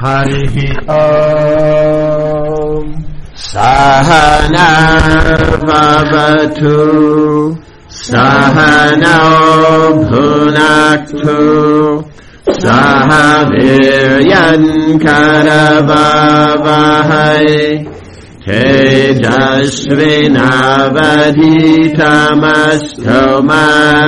Harihi Om. Sahana Bhavatu Sahana Bhunaktu Saha Viryan Karavavahai Tejasvinavadhitamasto ma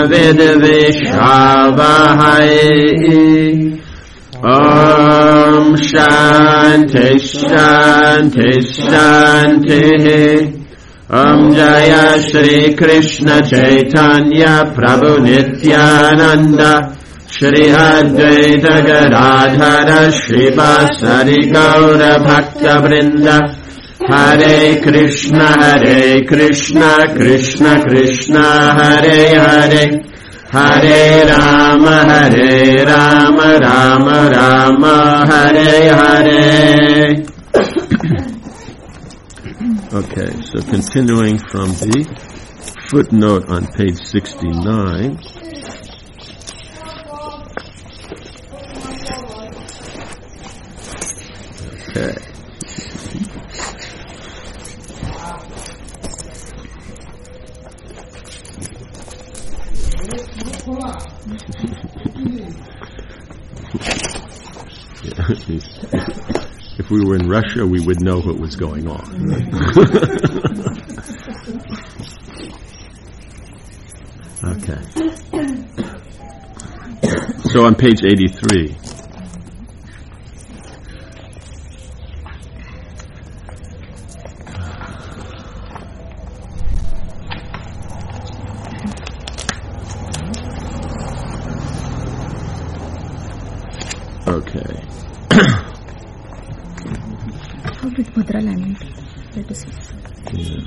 vidvishavahai. Om Shanti Shanti Shanti. Om Jaya Shri Krishna Chaitanya Prabhu Nityananda Shri Advaita Gadadhara Shri Vasari Gaura Bhakta Vrinda. Hare Krishna Krishna Krishna Hare Hare, Hare Rama Rama Rama Hare Hare. Okay, so continuing from the footnote on page 69. Okay. If we were in Russia, we would know what was going on. Okay. So on page 83. Okay. How did Mudra land? Let us see. Yeah.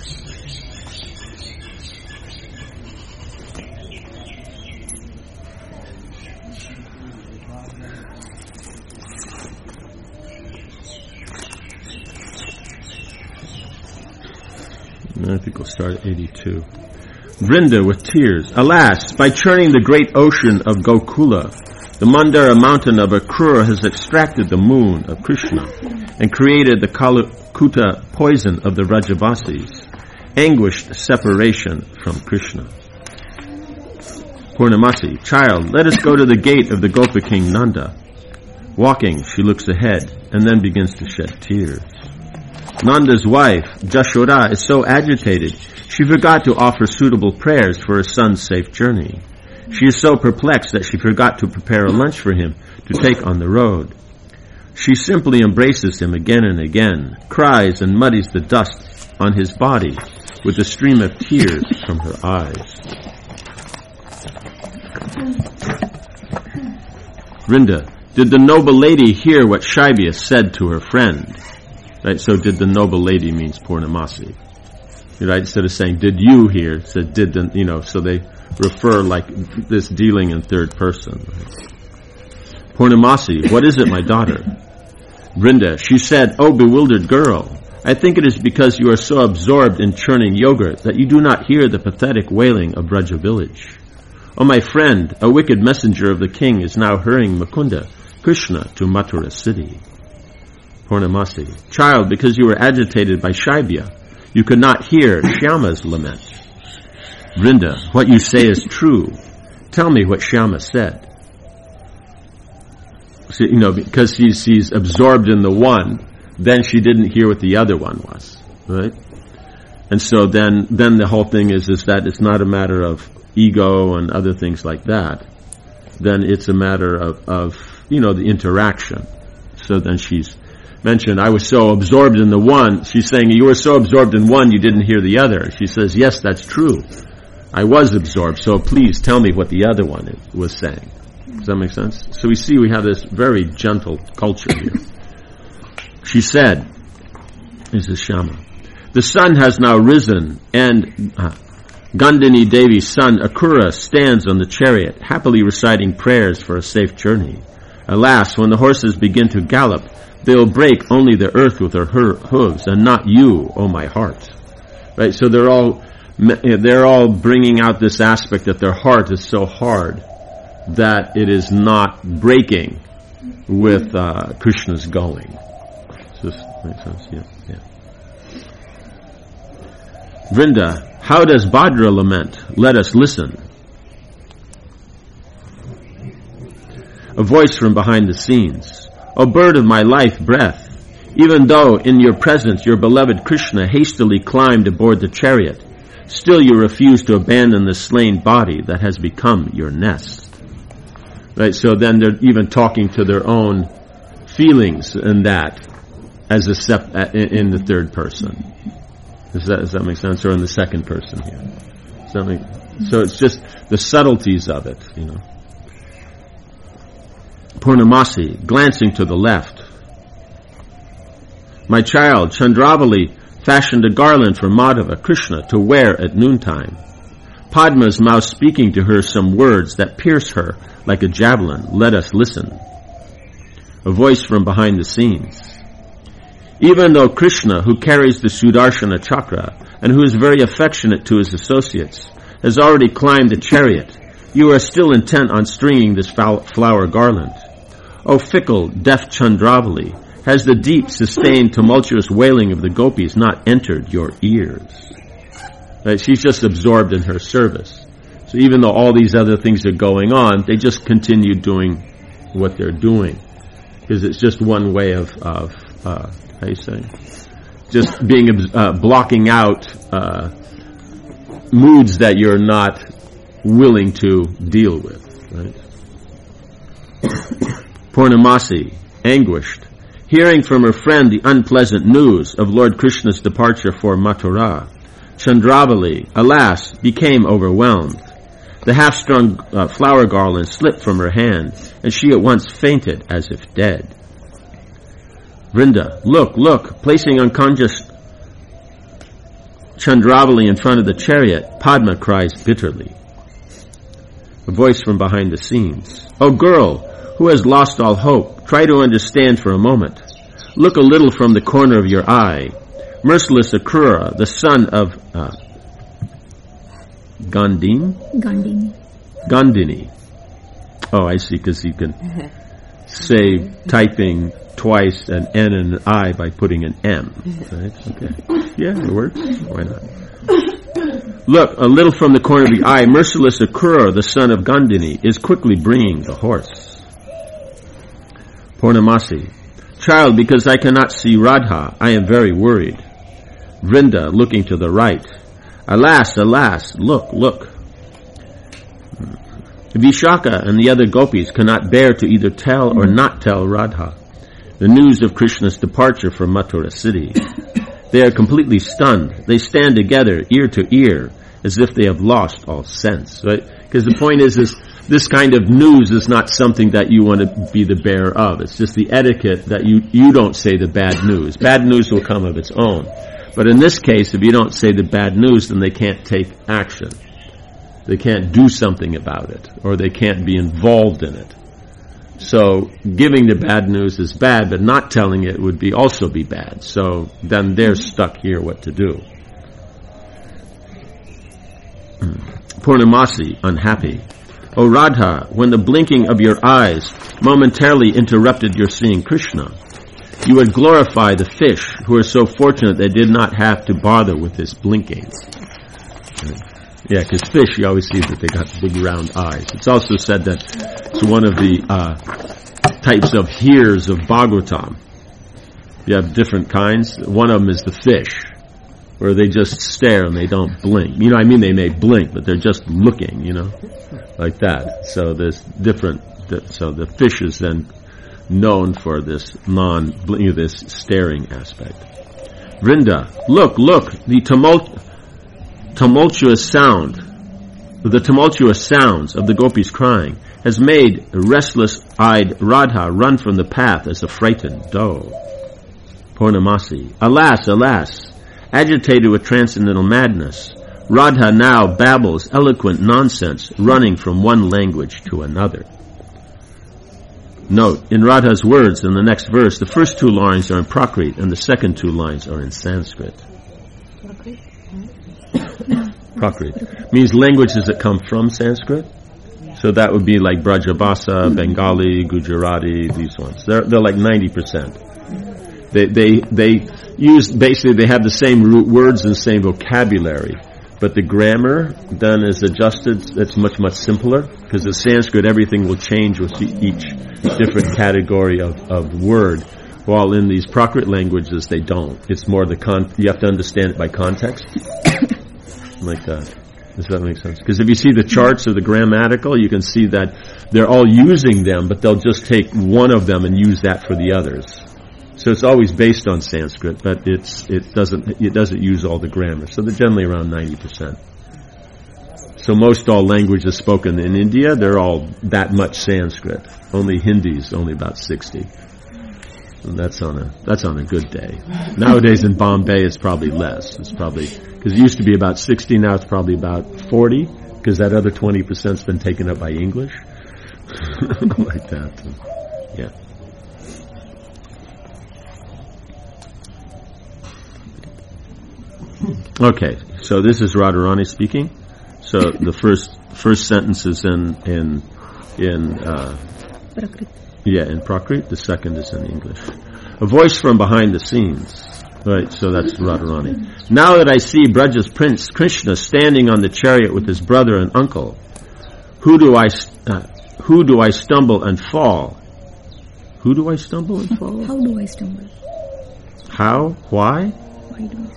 I think we'll start at 82. Vrinda with tears. Alas, by churning the great ocean of Gokula, the Mandara mountain of Akrura has extracted the moon of Krishna and created the Kalakuta poison of the Rajavasis, anguished separation from Krishna. Purnamasi, child, let us go to the gate of the Gopa King Nanda. Walking, she looks ahead and then begins to shed tears. Nanda's wife, Jashoda, is so agitated she forgot to offer suitable prayers for her son's safe journey. She is so perplexed that she forgot to prepare a lunch for him to take on the road. She simply embraces him again and again, cries and muddies the dust on his body with a stream of tears from her eyes. Vrinda, did the noble lady hear what Shaibya said to her friend? Right, so did the noble lady means Purnamasi. Right, instead of saying, did you hear, said did the, so they refer like this dealing in third person. Right? Purnamasi, what is it, my daughter? Vrinda, she said, oh bewildered girl, I think it is because you are so absorbed in churning yogurt that you do not hear the pathetic wailing of Braja village. Oh my friend, a wicked messenger of the king is now hurrying Mukunda, Krishna, to Mathura city. Purnamasi, child, because you were agitated by Shaibya, you could not hear Shyama's lament. Vrinda, what you say is true. Tell me what Shyama said. So, because she's absorbed in the one, then she didn't hear what the other one was, right? And so then the whole thing is that it's not a matter of ego and other things like that. Then it's a matter of the interaction. So then she's mentioned, I was so absorbed in the one. She's saying, you were so absorbed in one, you didn't hear the other. She says, yes, that's true. I was absorbed, so please tell me what the other one was saying. Does that make sense? So we see we have this very gentle culture here. She said, this is Shyama, the sun has now risen, and Gandhini Devi's son Akrura stands on the chariot, happily reciting prayers for a safe journey. Alas, when the horses begin to gallop, they'll break only the earth with their hooves, and not you, O my heart. Right? So they're all bringing out this aspect that their heart is so hard that it is not breaking with Krishna's going. Does this make sense? Yeah. Vrinda, how does Bhadra lament? Let us listen. A voice from behind the scenes. O bird of my life breath, even though in your presence your beloved Krishna hastily climbed aboard the chariot, still you refuse to abandon the slain body that has become your nest. Right, so then they're even talking to their own feelings in that as in the third person. Does that make sense? Or in the second person here? So it's just the subtleties of it, you know. Purnamasi, glancing to the left. My child, Chandravali, fashioned a garland for Madhava, Krishna, to wear at noontime. Padma's mouth speaking to her some words that pierce her like a javelin. Let us listen. A voice from behind the scenes. Even though Krishna, who carries the Sudarshana chakra and who is very affectionate to his associates, has already climbed the chariot, you are still intent on stringing this flower garland. O fickle, deaf Chandravali, has the deep, sustained, tumultuous wailing of the gopis not entered your ears? Right? She's just absorbed in her service. So even though all these other things are going on, they just continue doing what they're doing. Because it's just one way of how you say? Just being, blocking out moods that you're not willing to deal with. Right? Purnamasi, anguished, hearing from her friend the unpleasant news of Lord Krishna's departure for Mathura, Chandravali, alas, became overwhelmed. The half-strung flower garland slipped from her hand, and she at once fainted as if dead. Vrinda, look, placing unconscious Chandravali in front of the chariot, Padma cries bitterly. A voice from behind the scenes. O girl, who has lost all hope, try to understand for a moment. Look a little from the corner of your eye. Merciless Akrura, the son of Gandini. Oh, I see, because you can save typing twice an N and an I by putting an M. Right? Okay. Yeah, it works. Why not? Look, a little from the corner of the eye, merciless Akrura, the son of Gandini, is quickly bringing the horse. Purnamasi, child, because I cannot see Radha, I am very worried. Vrinda, looking to the right. Alas, look. Vishaka and the other gopis cannot bear to either tell or not tell Radha the news of Krishna's departure from Mathura city. They are completely stunned. They stand together, ear to ear, as if they have lost all sense. Right? Because the point is this kind of news is not something that you want to be the bearer of. It's just the etiquette that you don't say the bad news. Bad news will come of its own. But in this case, if you don't say the bad news, then they can't take action. They can't do something about it, or they can't be involved in it. So giving the bad news is bad, but not telling it would also be bad. So then they're stuck here what to do. Purnamasi, unhappy. O Radha, when the blinking of your eyes momentarily interrupted your seeing Krishna, you would glorify the fish who are so fortunate they did not have to bother with this blinking. Yeah, because fish, you always see that they got big round eyes. It's also said that it's one of the types of hears of Bhagavatam. You have different kinds. One of them is the fish, where they just stare and they don't blink. You know, I mean, they may blink, but they're just looking, you know, like that. So there's different, so the fish is then known for this this staring aspect. Vrinda, look, the tumultuous sounds of the gopis crying has made restless-eyed Radha run from the path as a frightened doe. Purnamasi, alas, agitated with transcendental madness, Radha now babbles eloquent nonsense, running from one language to another. Note, in Radha's words in the next verse, the first two lines are in Prakrit and the second two lines are in Sanskrit. Prakrit means languages that come from Sanskrit. So that would be like Brajabhasa, Bengali, Gujarati, these ones. They're like 90%. They use, basically they have the same root words and the same vocabulary, but the grammar then is adjusted. It's much, much simpler, because in Sanskrit everything will change with each different category of word, while in these Prakrit languages they don't. It's more you have to understand it by context. Like that. Does that make sense? Because if you see the charts of the grammatical, you can see that they're all using them, but they'll just take one of them and use that for the others. So it's always based on Sanskrit, but it doesn't use all the grammar. So they're generally around 90%. So most all languages spoken in India, they're all that much Sanskrit. Only Hindi is only about 60. And that's on a good day. Nowadays in Bombay it's probably less. It's probably, because it used to be about 60, now it's probably about 40, because that other 20%'s been taken up by English. Like that. Yeah. Okay, so this is Radharani speaking. So the first sentence is in Prakrit. Yeah, in Prakrit. The second is in English. A voice from behind the scenes. Right, so that's Radharani. Now that I see Braja's Prince Krishna standing on the chariot with his brother and uncle, who do I stumble and fall? Who do I stumble and fall? How do I stumble? How? Why? Why do I?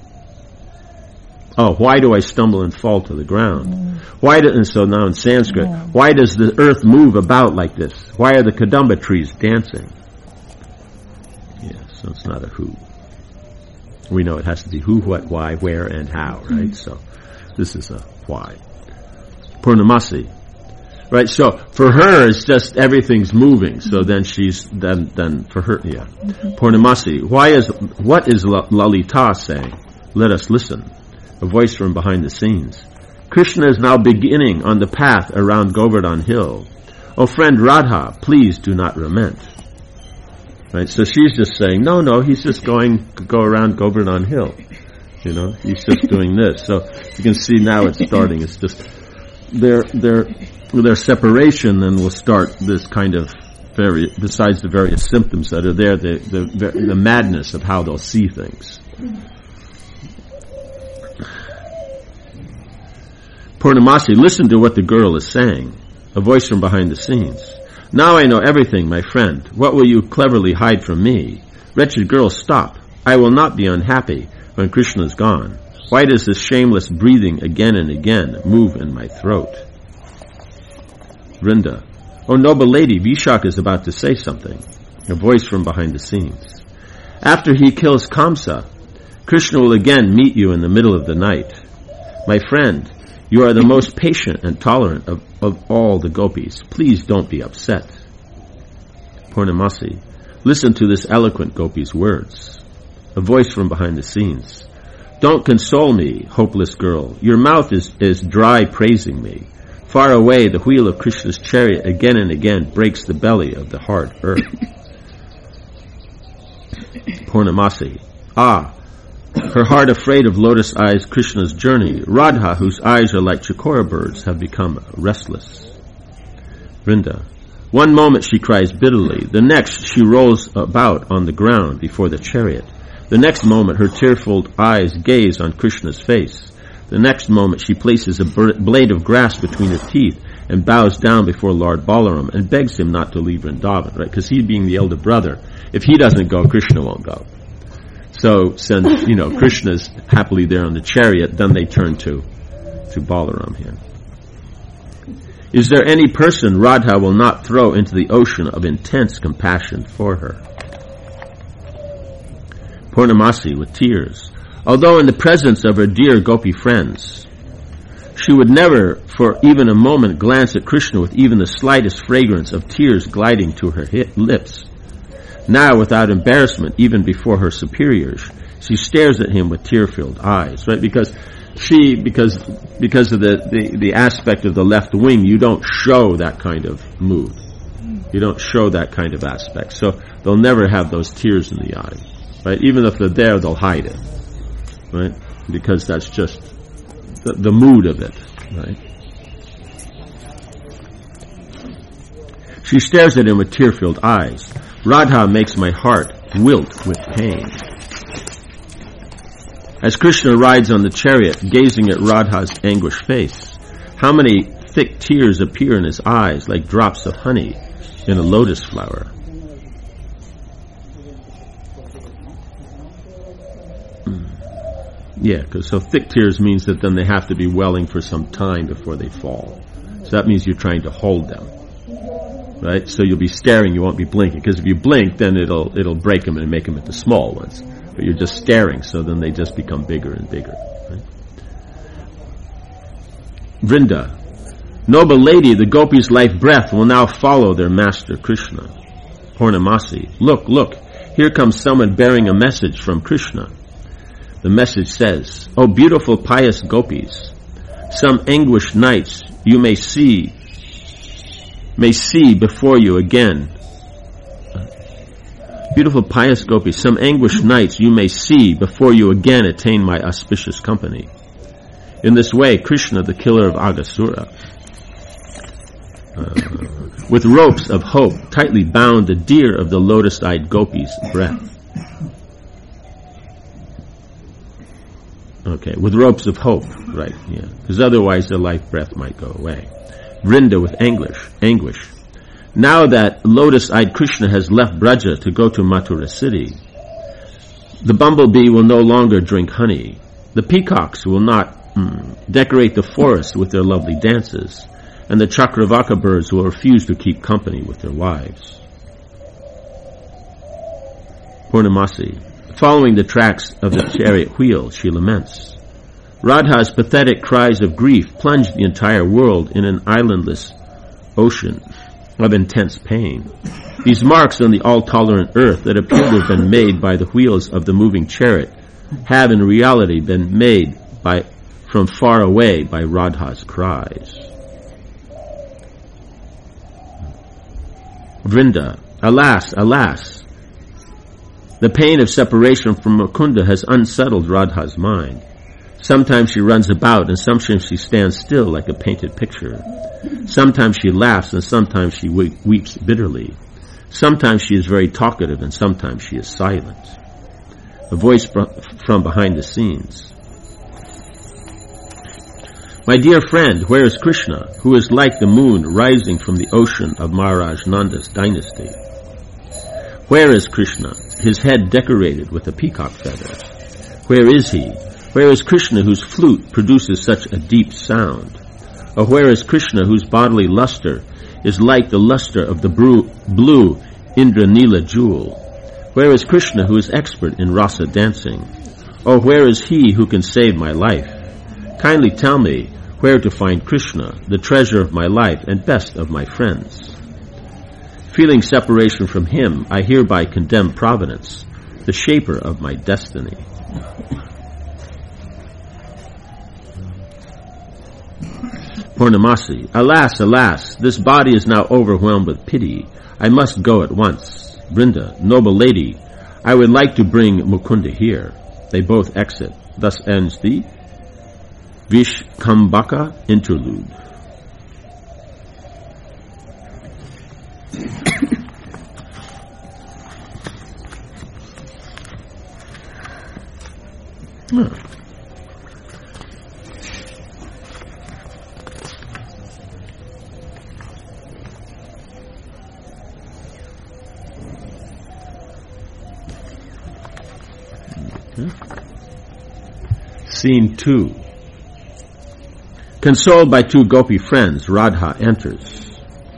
Oh, why do I stumble and fall to the ground? And so now in Sanskrit, why does the earth move about like this? Why are the Kadamba trees dancing? Yeah, so it's not a who. We know it has to be who, what, why, where, and how, right? So this is a why. Purnamasi. Right, so for her it's just everything's moving. So then then for her, yeah. Purnamasi. What is Lalita saying? Let us listen. A voice from behind the scenes. Krishna is now beginning on the path around Govardhan Hill. Oh friend Radha, please do not lament. Right, so she's just saying, no, he's just go around Govardhan Hill. He's just doing this. So you can see now it's starting. It's just their separation, then will start this kind of besides the various symptoms that are there, the madness of how they'll see things. Purnamasi, listen to what the girl is saying. A voice from behind the scenes. Now I know everything, my friend. What will you cleverly hide from me? Wretched girl, stop. I will not be unhappy when Krishna is gone. Why does this shameless breathing again and again move in my throat? Vrinda. Oh noble lady, Vishaka is about to say something. A voice from behind the scenes. After he kills Kamsa, Krishna will again meet you in the middle of the night. My friend, you are the most patient and tolerant of all the gopis. Please don't be upset. Purnamasi. Listen to this eloquent gopi's words. A voice from behind the scenes. Don't console me, hopeless girl. Your mouth is dry praising me. Far away, the wheel of Krishna's chariot again and again breaks the belly of the hard earth. Purnamasi. Ah, her heart afraid of lotus eyes Krishna's journey. Radha, whose eyes are like chikora birds, have become restless. Vrinda. One moment she cries bitterly. The next she rolls about on the ground before the chariot. The next moment her tearful eyes gaze on Krishna's face. The next moment she places a blade of grass between her teeth and bows down before Lord Balaram and begs him not to leave Vrindavan, right? Because he being the elder brother, if he doesn't go, Krishna won't go. So since, Krishna's happily there on the chariot, then they turn to Balaram here. Is there any person Radha will not throw into the ocean of intense compassion for her? Purnamasi with tears. Although in the presence of her dear gopi friends, she would never for even a moment glance at Krishna with even the slightest fragrance of tears gliding to her lips. Now, without embarrassment, even before her superiors, she stares at him with tear-filled eyes, right? Because of the aspect of the left wing, you don't show that kind of mood. You don't show that kind of aspect. So they'll never have those tears in the eye, right? Even if they're there, they'll hide it, right? Because that's just the mood of it, right? She stares at him with tear-filled eyes. Radha makes my heart wilt with pain. As Krishna rides on the chariot, gazing at Radha's anguished face, how many thick tears appear in his eyes like drops of honey in a lotus flower. Yeah, because so thick tears means that then they have to be welling for some time before they fall. So that means you're trying to hold them. Right? So you'll be staring, you won't be blinking. Because if you blink, then it'll break them and make them into small ones. But you're just staring, so then they just become bigger and bigger. Right? Vrinda. Noble lady, the gopis' life breath will now follow their master Krishna. Purnamasi. Look, here comes someone bearing a message from Krishna. The message says, "O beautiful pious gopis, some anguished nights you may see before you again. Beautiful pious gopis, some anguished nights you may see before you again attain my auspicious company." In this way, Krishna, the killer of Aghasura, with ropes of hope, tightly bound the deer of the lotus-eyed gopis' breath. Okay, with ropes of hope, right, yeah. Because otherwise their life breath might go away. Vrinda with anguish. Now that lotus-eyed Krishna has left Braja to go to Mathura city, the bumblebee will no longer drink honey. The peacocks will not decorate the forest with their lovely dances, and the Chakravaka birds will refuse to keep company with their wives. Purnamasi. Following the tracks of the chariot wheel, she laments. Radha's pathetic cries of grief plunge the entire world in an islandless ocean of intense pain. These marks on the all-tolerant earth that appear to have been made by the wheels of the moving chariot have in reality been made from far away by Radha's cries. Vrinda. Alas, alas! The pain of separation from Mukunda has unsettled Radha's mind. Sometimes she runs about and sometimes she stands still like a painted picture. Sometimes she laughs and sometimes she weeps bitterly. Sometimes she is very talkative and sometimes she is silent. A voice from behind the scenes. My dear friend, where is Krishna, who is like the moon rising from the ocean of Maharaj Nanda's dynasty? Where is Krishna, his head decorated with a peacock feather? Where is he? Where is Krishna whose flute produces such a deep sound? Or where is Krishna whose bodily luster is like the luster of the blue Indranila jewel? Where is Krishna who is expert in rasa dancing? Or where is he who can save my life? Kindly tell me where to find Krishna, the treasure of my life and best of my friends. Feeling separation from him, I hereby condemn Providence, the shaper of my destiny. Purnamasi. Alas, alas, this body is now overwhelmed with pity. I must go at once. Vrinda. Noble lady, I would like to bring Mukunda here. They both exit. Thus ends the Vishkambaka interlude. Scene 2. Consoled by two gopi friends, Radha enters.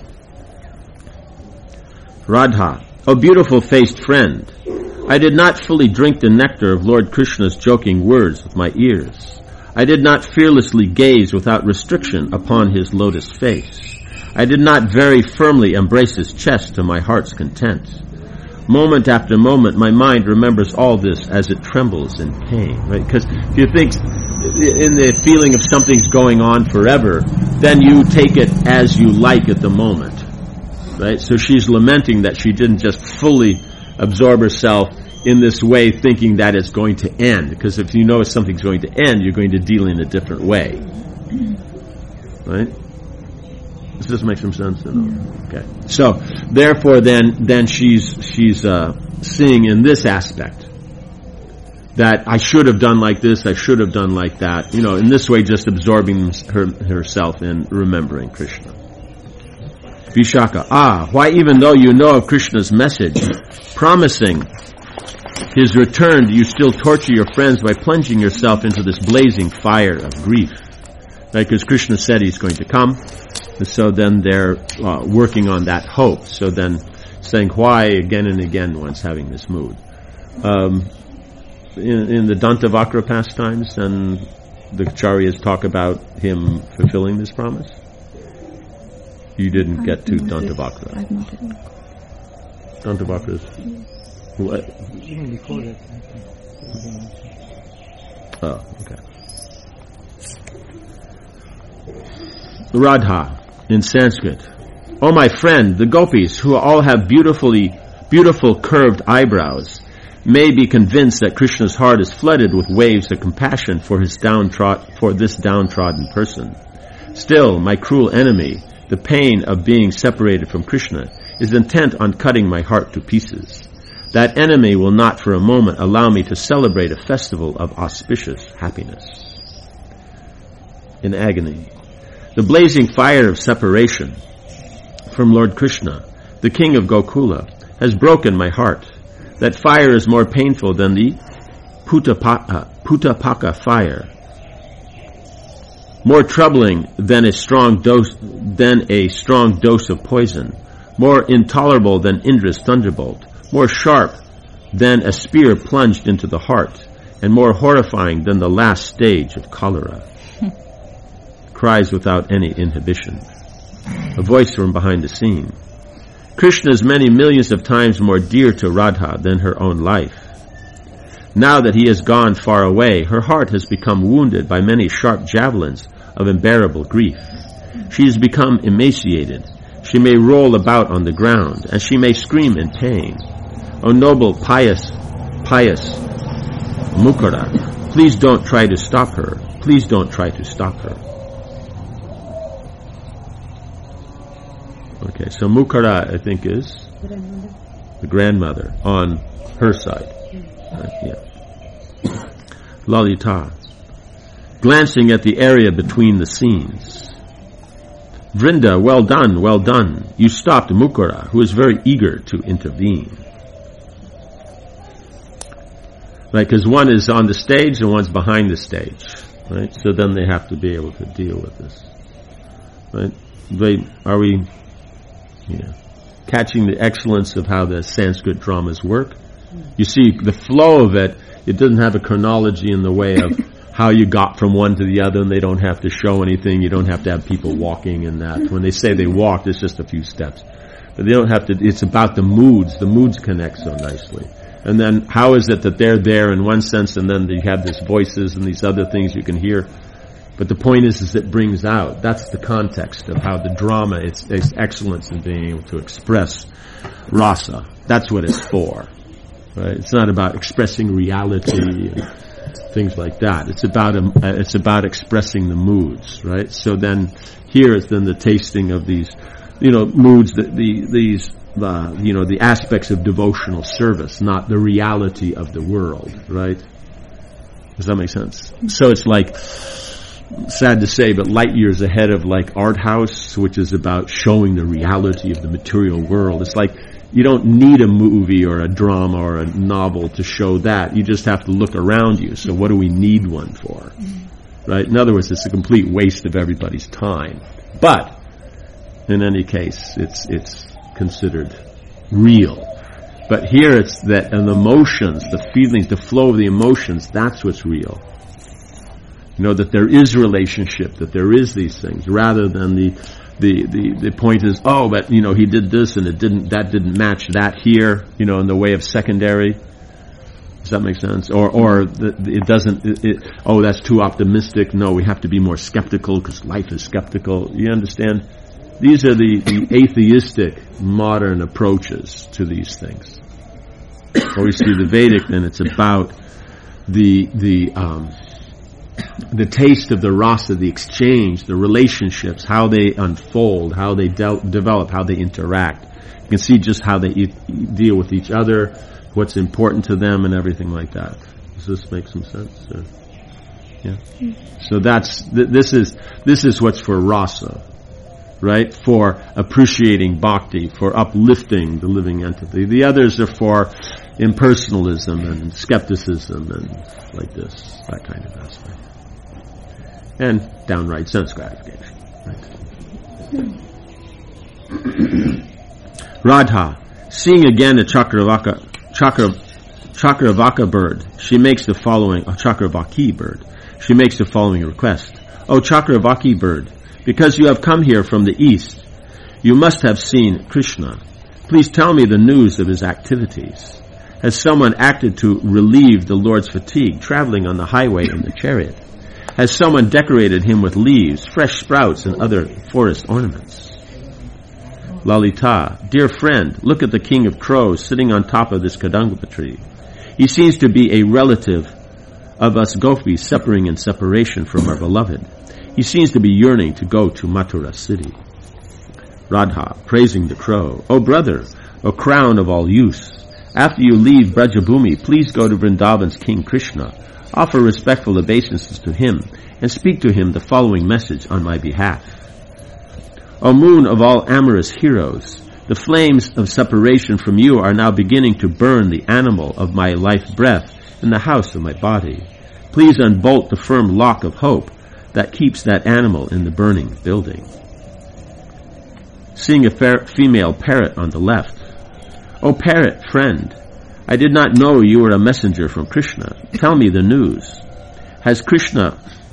Radha. O beautiful-faced friend, I did not fully drink the nectar of Lord Krishna's joking words with my ears. I did not fearlessly gaze without restriction upon his lotus face. I did not very firmly embrace his chest to my heart's content. Moment after moment, my mind remembers all this as it trembles in pain, right? Because if you think in the feeling of something's going on forever, then you take it as you like at the moment, right? So she's lamenting that she didn't just fully absorb herself in this way thinking that it's going to end. Because if you know something's going to end, you're going to deal in a different way, right? Does this make some sense? Okay. So, therefore, then she's seeing in this aspect that I should have done like this, I should have done like that. In this way, just absorbing herself in remembering Krishna. Vishaka, why even though you know of Krishna's message, promising his return, do you still torture your friends by plunging yourself into this blazing fire of grief? Right, because Krishna said he's going to come, and so then they're working on that hope. So then saying why again and again one's having this mood. In the Dantavakra pastimes, and the Acharyas talk about him fulfilling this promise. You didn't get to Dantavakra. I've not read. Dantavakra is what? Even before that. Oh, okay. Radha in Sanskrit. Oh, my friend, the gopis who all have beautiful curved eyebrows may be convinced that Krishna's heart is flooded with waves of compassion for this downtrodden person. Still, my cruel enemy, the pain of being separated from Krishna, is intent on cutting my heart to pieces. That enemy will not for a moment allow me to celebrate a festival of auspicious happiness. In agony. The blazing fire of separation from Lord Krishna, the king of Gokula, has broken my heart. That fire is more painful than the Putapaka fire, more troubling than a strong dose of poison, more intolerable than Indra's thunderbolt, more sharp than a spear plunged into the heart, and more horrifying than the last stage of cholera. Cries without any inhibition. A voice from behind the scene. Krishna is many millions of times more dear to Radha than her own life. Now that he has gone far away, her heart has become wounded by many sharp javelins of unbearable grief. She has become emaciated. She may roll about on the ground, and she may scream in pain. O noble, pious Mukara, please don't try to stop her. Please don't try to stop her. Okay, so Mukara, I think, is the grandmother on her side. Yeah. Lalita, glancing at the area between the scenes. Vrinda, well done, well done. You stopped Mukara, who is very eager to intervene. Right, because one is on the stage and one's behind the stage. Right, so then they have to be able to deal with this. Right, are we catching the excellence of how the Sanskrit dramas work? You see, the flow of it doesn't have a chronology in the way of how you got from one to the other, and they don't have to show anything. You don't have to have people walking and that. When they say they walked, it's just a few steps. But they don't have to, it's about the moods. The moods connect so nicely. And then how is it that they're there in one sense, and then you have these voices and these other things you can hear. But the point is it brings out, that's the context of how the drama, its excellence in being able to express rasa. That's what it's for. Right? It's not about expressing reality and things like that. It's about expressing the moods, right? So then here is then the tasting of these, moods, the aspects of devotional service, not the reality of the world, right? Does that make sense? So it's like, sad to say, but light years ahead of like art house, which is about showing the reality of the material world. It's like you don't need a movie or a drama or a novel to show that. You just have to look around you. So what do we need one for? Right? In other words, it's a complete waste of everybody's time. But in any case, it's considered real. But here it's that an emotions, the feelings, the flow of the emotions, that's what's real. That there is relationship, that there is these things, rather than the point is, but he did this and that didn't match that here, in the way of secondary. Does that make sense? Or it doesn't, that's too optimistic. No, we have to be more skeptical because life is skeptical. You understand? These are the atheistic modern approaches to these things. Or we see the Vedic, then it's about the the taste of the rasa, the exchange, the relationships, how they unfold, how they develop, how they interact. You can see just how they deal with each other, what's important to them, and everything like that. Does this make some sense? Or, yeah. So this is what's for rasa, right? For appreciating bhakti, for uplifting the living entity. The others are for impersonalism and skepticism and like this, that kind of aspect. And downright sense gratification. Right? Radha, seeing again a Chakravaka bird, she makes the following, a Chakravaki bird, she makes the following request. O Chakravaki bird, because you have come here from the east, you must have seen Krishna. Please tell me the news of his activities. Has someone acted to relieve the Lord's fatigue traveling on the highway in the chariot? Has someone decorated him with leaves, fresh sprouts, and other forest ornaments? Lalita, dear friend, look at the king of crows sitting on top of this kadamba tree. He seems to be a relative of us gopis separating in separation from our beloved. He seems to be yearning to go to Mathura city. Radha, praising the crow, O brother, O crown of all use, after you leave Brajabhumi, please go to Vrindavan's King Krishna, offer respectful obeisances to him, and speak to him the following message on my behalf. O moon of all amorous heroes, the flames of separation from you are now beginning to burn the animal of my life breath in the house of my body. Please unbolt the firm lock of hope that keeps that animal in the burning building. Seeing a female parrot on the left, O parrot friend, I did not know you were a messenger from Krishna. Tell me the news. Has Krishna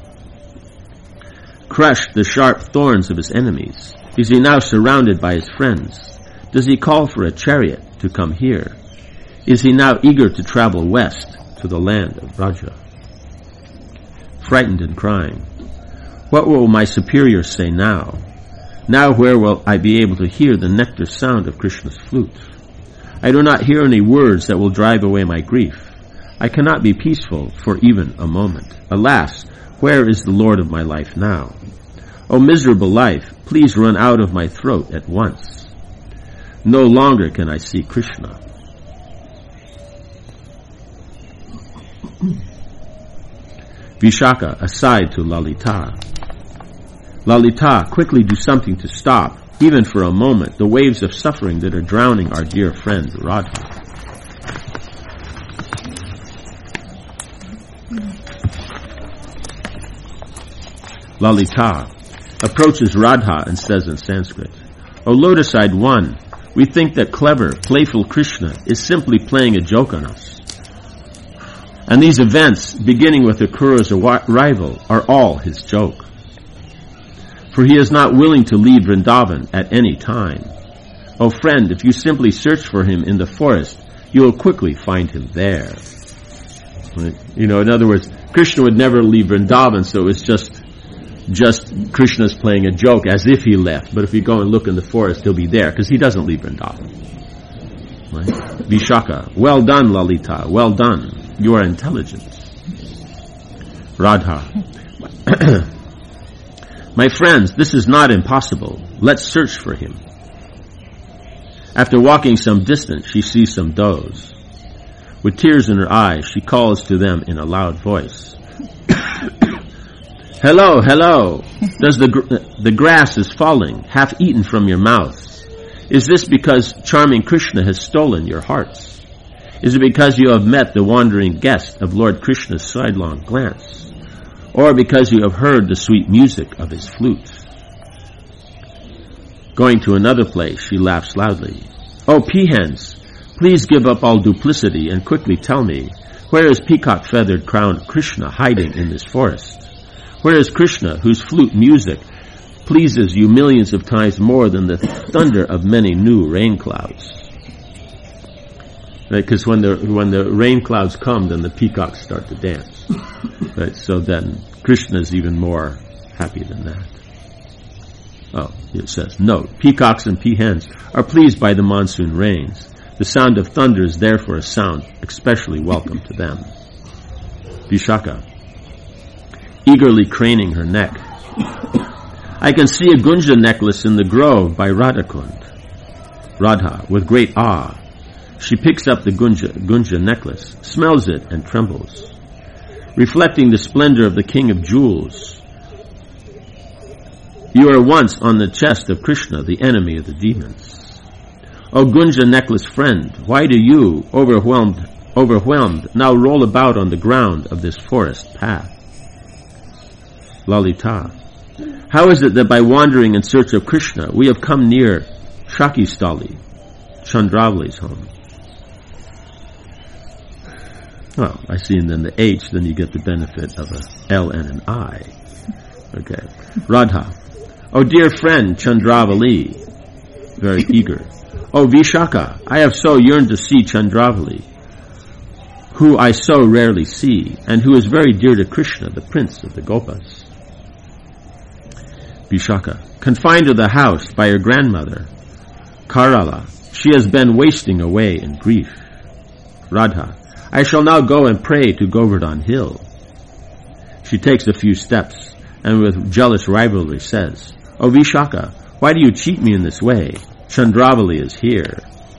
crushed the sharp thorns of his enemies? Is he now surrounded by his friends? Does he call for a chariot to come here? Is he now eager to travel west to the land of Braja? Frightened and crying, what will my superiors say now? Now where will I be able to hear the nectar sound of Krishna's flute? I do not hear any words that will drive away my grief. I cannot be peaceful for even a moment. Alas, where is the Lord of my life now? O miserable life, please run out of my throat at once. No longer can I see Krishna. Vishaka, aside to Lalita. Lalita, quickly do something to stop, even for a moment, the waves of suffering that are drowning our dear friend Radha. Lalita approaches Radha and says in Sanskrit, O lotus-eyed one, we think that clever, playful Krishna is simply playing a joke on us. And these events, beginning with Akura's arrival, are all his joke. For he is not willing to leave Vrindavan at any time. O friend, if you simply search for him in the forest, you will quickly find him there. Right? You know, in other words, Krishna would never leave Vrindavan, so it's just Krishna's playing a joke as if he left. But if you go and look in the forest, he'll be there, because he doesn't leave Vrindavan. Right? Vishaka, well done, Lalita, well done. You are intelligent. Radha, my friends, this is not impossible. Let's search for him. After walking some distance, she sees some does. With tears in her eyes, she calls to them in a loud voice. Hello, hello. Does the grass is falling, half eaten from your mouths? Is this because charming Krishna has stolen your hearts? Is it because you have met the wandering guest of Lord Krishna's sidelong glance? Or because you have heard the sweet music of his flute? Going to another place, she laughs loudly. Oh, peahens, please give up all duplicity and quickly tell me, where is peacock-feathered crowned Krishna hiding in this forest? Where is Krishna, whose flute music pleases you millions of times more than the thunder of many new rain clouds? Right, because when the rain clouds come, then the peacocks start to dance. Right, so then Krishna is even more happy than that. Oh, it says, note, peacocks and peahens are pleased by the monsoon rains. The sound of thunder is therefore a sound especially welcome to them. Vishaka, eagerly craning her neck. I can see a Gunja necklace in the grove by Radhakund. Radha, with great awe, she picks up the Gunja necklace, smells it, and trembles. Reflecting the splendor of the king of jewels, you were once on the chest of Krishna, the enemy of the demons. O Gunja necklace friend, why do you, overwhelmed, now roll about on the ground of this forest path? Lalita, how is it that by wandering in search of Krishna, we have come near Shakistali, Chandravali's home? Well, I see, and then the H, then you get the benefit of a L and an I. Okay. Radha, oh dear friend Chandravali, very eager. Oh Vishaka, I have so yearned to see Chandravali, who I so rarely see, and who is very dear to Krishna, the prince of the Gopas. Vishaka, confined to the house by her grandmother, Karala, she has been wasting away in grief. Radha, I shall now go and pray to Govardhan Hill. She takes a few steps, and with jealous rivalry says, O Vishaka, why do you cheat me in this way? Chandravali is here.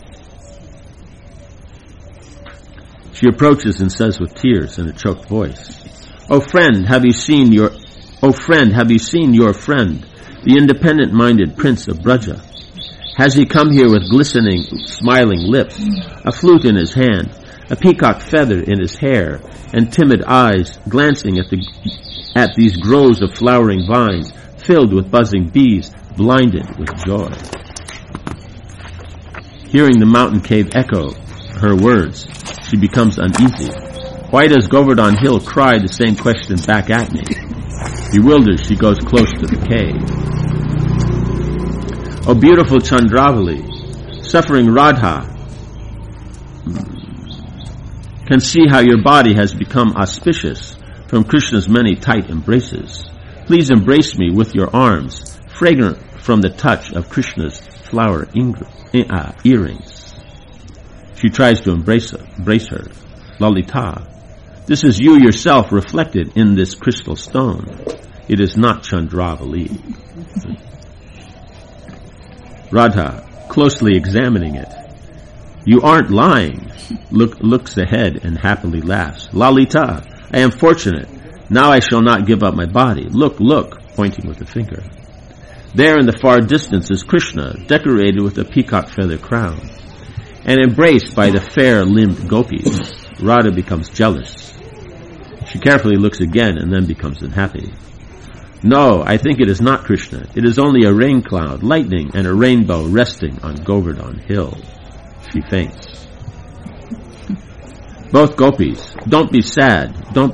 She approaches and says with tears in a choked voice, O friend, have you seen your friend, the independent-minded prince of Braja? Has he come here with glistening, smiling lips, a flute in his hand, a peacock feather in his hair, and timid eyes glancing at these groves of flowering vines, filled with buzzing bees, blinded with joy? Hearing the mountain cave echo her words, she becomes uneasy. Why does Govardhan Hill cry the same question back at me? Bewildered, she goes close to the cave. O beautiful Chandravali, suffering Radha, can see how your body has become auspicious from Krishna's many tight embraces. Please embrace me with your arms, fragrant from the touch of Krishna's flower earrings. She tries to embrace her. Lalita, this is you yourself reflected in this crystal stone. It is not Chandravali. Radha, closely examining it. You aren't lying. Looks ahead and happily laughs. Lalita, I am fortunate. Now I shall not give up my body. Look, pointing with a finger. There in the far distance is Krishna, decorated with a peacock feather crown, and embraced by the fair-limbed gopis. Radha becomes jealous. She carefully looks again and then becomes unhappy. No, I think it is not Krishna. It is only a rain cloud, lightning, and a rainbow resting on Govardhan Hill. She faints. Both gopis, don't be sad.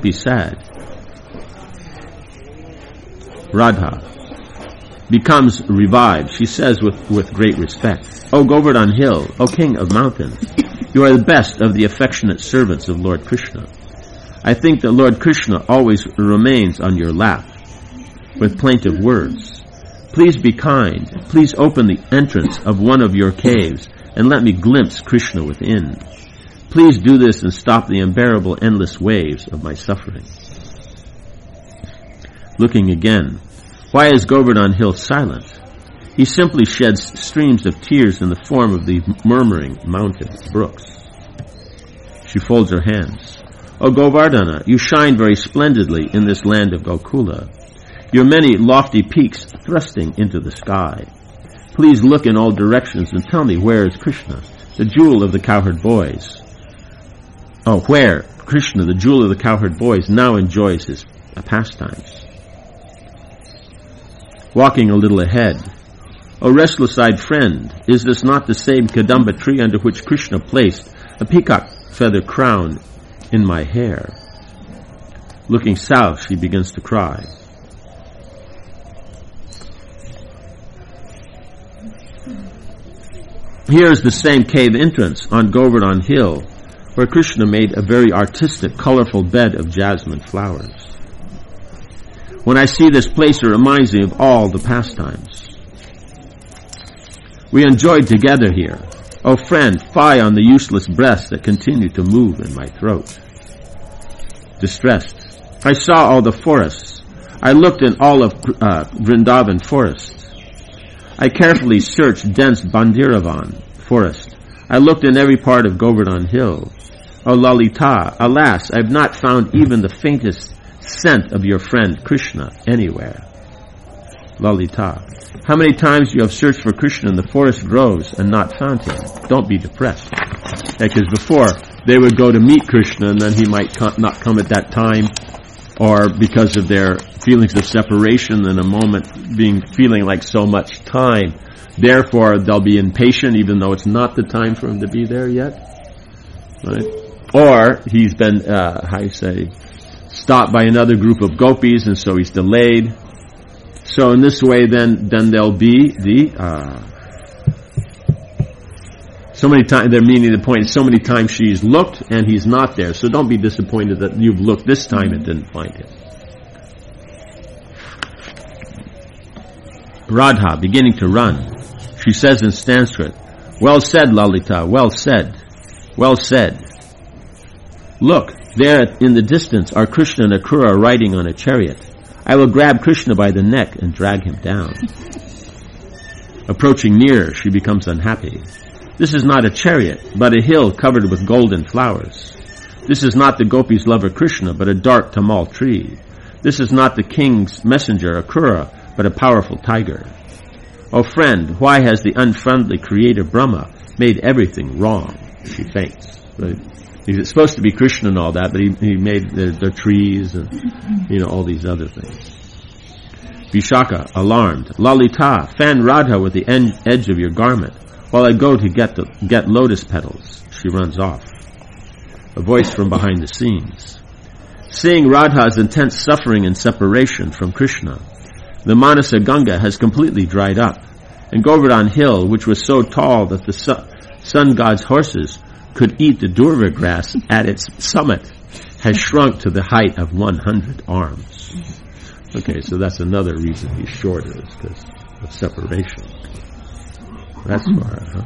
Radha becomes revived. She says with great respect, O Govardhan Hill, O king of mountains, you are the best of the affectionate servants of Lord Krishna. I think that Lord Krishna always remains on your lap with plaintive words. Please be kind. Please open the entrance of one of your caves and let me glimpse Krishna within. Please do this and stop the unbearable endless waves of my suffering. Looking again, why is Govardhan Hill silent? He simply sheds streams of tears in the form of the murmuring mountain brooks. She folds her hands. O Govardhana, you shine very splendidly in this land of Gokula, your many lofty peaks thrusting into the sky. Please look in all directions and tell me where is Krishna, the jewel of the cowherd boys. Oh, where Krishna, the jewel of the cowherd boys, now enjoys his pastimes. Walking a little ahead, O restless-eyed friend, is this not the same Kadamba tree under which Krishna placed a peacock feather crown in my hair? Looking south, she begins to cry. Here is the same cave entrance on Govardhan Hill, where Krishna made a very artistic, colorful bed of jasmine flowers. When I see this place, it reminds me of all the pastimes we enjoyed together here. Oh friend, fie on the useless breaths that continue to move in my throat. Distressed, I saw all the forests, I looked in all of Vrindavan forest. I carefully searched dense Bandiravan forest. I looked in every part of Govardhan hill. O Lalita, alas, I have not found even the faintest scent of your friend Krishna anywhere. Lalita, how many times you have searched for Krishna in the forest groves and not found him? Don't be depressed. Because before, they would go to meet Krishna and then he might not come at that time, or because of their feelings of separation in a moment feeling like so much time. Therefore, they'll be impatient even though it's not the time for him to be there yet. Right? Or he's been, stopped by another group of gopis and so he's delayed. So in this way then there'll be so many times, they're meaning the point, so many times she's looked and he's not there. So don't be disappointed that you've looked this time and didn't find him. Radha, beginning to run, she says in Sanskrit, well said, Lalita, well said, well said. Look, there in the distance are Krishna and Akrura riding on a chariot. I will grab Krishna by the neck and drag him down. Approaching nearer, she becomes unhappy. This is not a chariot, but a hill covered with golden flowers. This is not the gopis' lover Krishna, but a dark tamal tree. This is not the king's messenger Akrura, but a powerful tiger. O friend, why has the unfriendly creator Brahma made everything wrong? She faints. Right? He's supposed to be Krishna and all that, but he made the trees and, all these other things. Vishaka, alarmed, Lalita, fan Radha with the edge of your garment, while I go to get lotus petals. She runs off. A voice from behind the scenes. Seeing Radha's intense suffering and separation from Krishna, the Manasa Ganga has completely dried up, and Govardhan hill, which was so tall that the sun god's horses could eat the durva grass at its summit, has shrunk to the height of 100 arms. Okay, so that's another reason he's shorter, is because of separation. That's far, huh?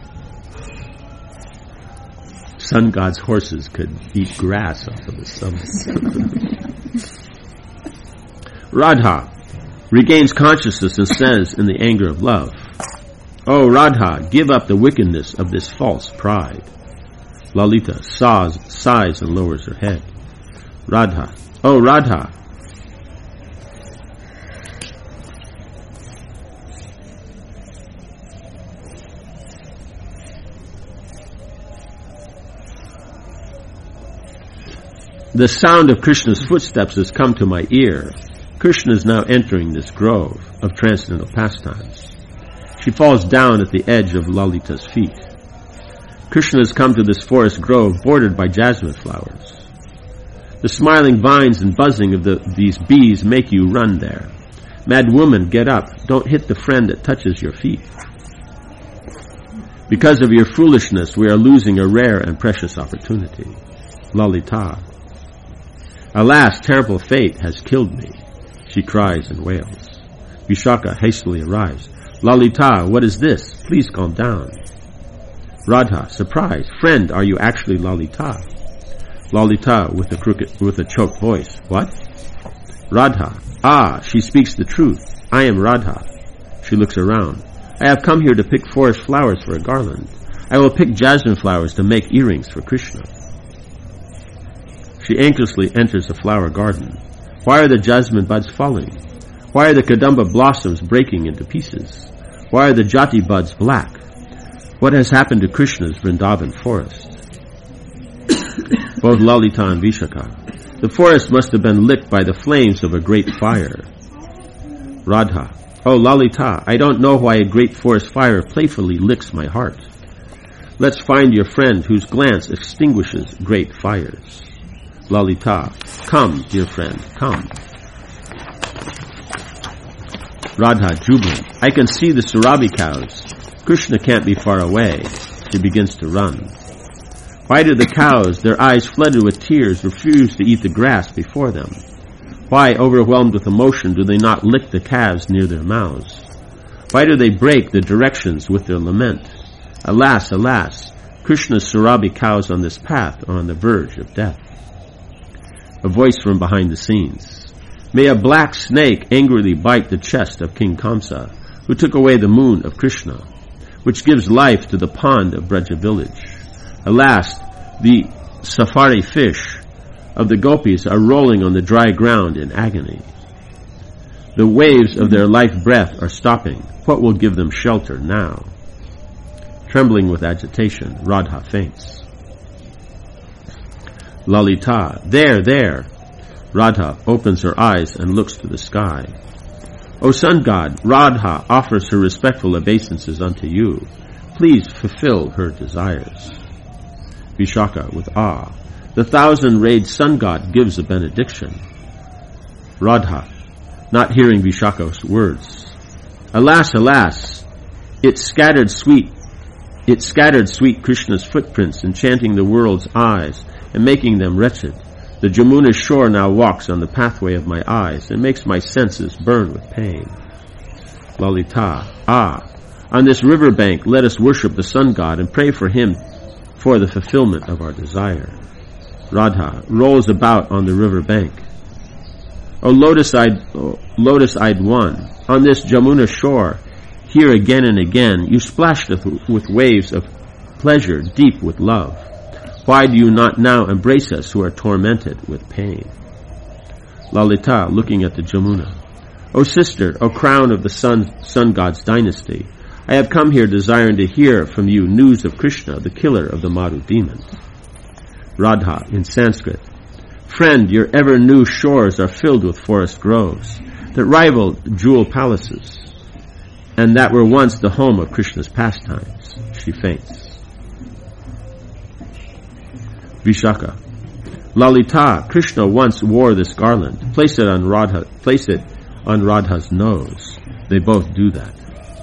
Sun god's horses could eat grass up to the summit. Radha regains consciousness and says in the anger of love, "Oh Radha, give up the wickedness of this false pride." Lalita sighs and lowers her head. Radha, "Oh Radha." The sound of Krishna's footsteps has come to my ear. Krishna is now entering this grove of transcendental pastimes. She falls down at the edge of Lalita's feet. Krishna has come to this forest grove bordered by jasmine flowers. The smiling vines and buzzing of these bees make you run there. Mad woman, get up. Don't hit the friend that touches your feet. Because of your foolishness, we are losing a rare and precious opportunity. Lalita. Alas, terrible fate has killed me. She cries and wails. Vishaka hastily arrives. Lalita, what is this? Please calm down. Radha, surprised. Friend, are you actually Lalita? Lalita with a choked voice. What? Radha. Ah, she speaks the truth. I am Radha. She looks around. I have come here to pick forest flowers for a garland. I will pick jasmine flowers to make earrings for Krishna. She anxiously enters the flower garden. Why are the jasmine buds falling? Why are the kadamba blossoms breaking into pieces? Why are the jati buds black? What has happened to Krishna's Vrindavan forest? Both Lalita and Vishaka. The forest must have been lit by the flames of a great fire. Radha. Oh, Lalita, I don't know why a great forest fire playfully licks my heart. Let's find your friend whose glance extinguishes great fires. Lalita. Come, dear friend, come. Radha, jubilant. I can see the Surabi cows. Krishna can't be far away. She begins to run. Why do the cows, their eyes flooded with tears, refuse to eat the grass before them? Why, overwhelmed with emotion, do they not lick the calves near their mouths? Why do they break the directions with their lament? Alas, alas, Krishna's Surabi cows on this path are on the verge of death. A voice from behind the scenes. May a black snake angrily bite the chest of King Kamsa, who took away the moon of Krishna, which gives life to the pond of Braja village. Alas, the safari fish of the gopis are rolling on the dry ground in agony. The waves of their life breath are stopping. What will give them shelter now? Trembling with agitation, Radha faints. Lalita, there. Radha opens her eyes and looks to the sky. O sun god, Radha offers her respectful obeisances unto you. Please fulfill her desires. Vishaka with awe. The 1,000-rayed sun god gives a benediction. Radha, not hearing Vishaka's words. Alas, it scattered sweet Krishna's footprints, enchanting the world's eyes and making them wretched. The Jamuna shore now walks on the pathway of my eyes and makes my senses burn with pain. Lalita, on this riverbank let us worship the sun god and pray for him for the fulfillment of our desire. Radha rolls about on the river bank. O lotus-eyed one, on this Jamuna shore, here again and again, you splashed with waves of pleasure deep with love. Why do you not now embrace us who are tormented with pain? Lalita, looking at the Jamuna. O sister, O crown of the sun god's dynasty, I have come here desiring to hear from you news of Krishna, the killer of the Maru demon. Radha, in Sanskrit. Friend, your ever-new shores are filled with forest groves that rival jewel palaces, and that were once the home of Krishna's pastimes. She faints. Vishaka. Lalita, Krishna once wore this garland. Place it on Radha's nose. They both do that.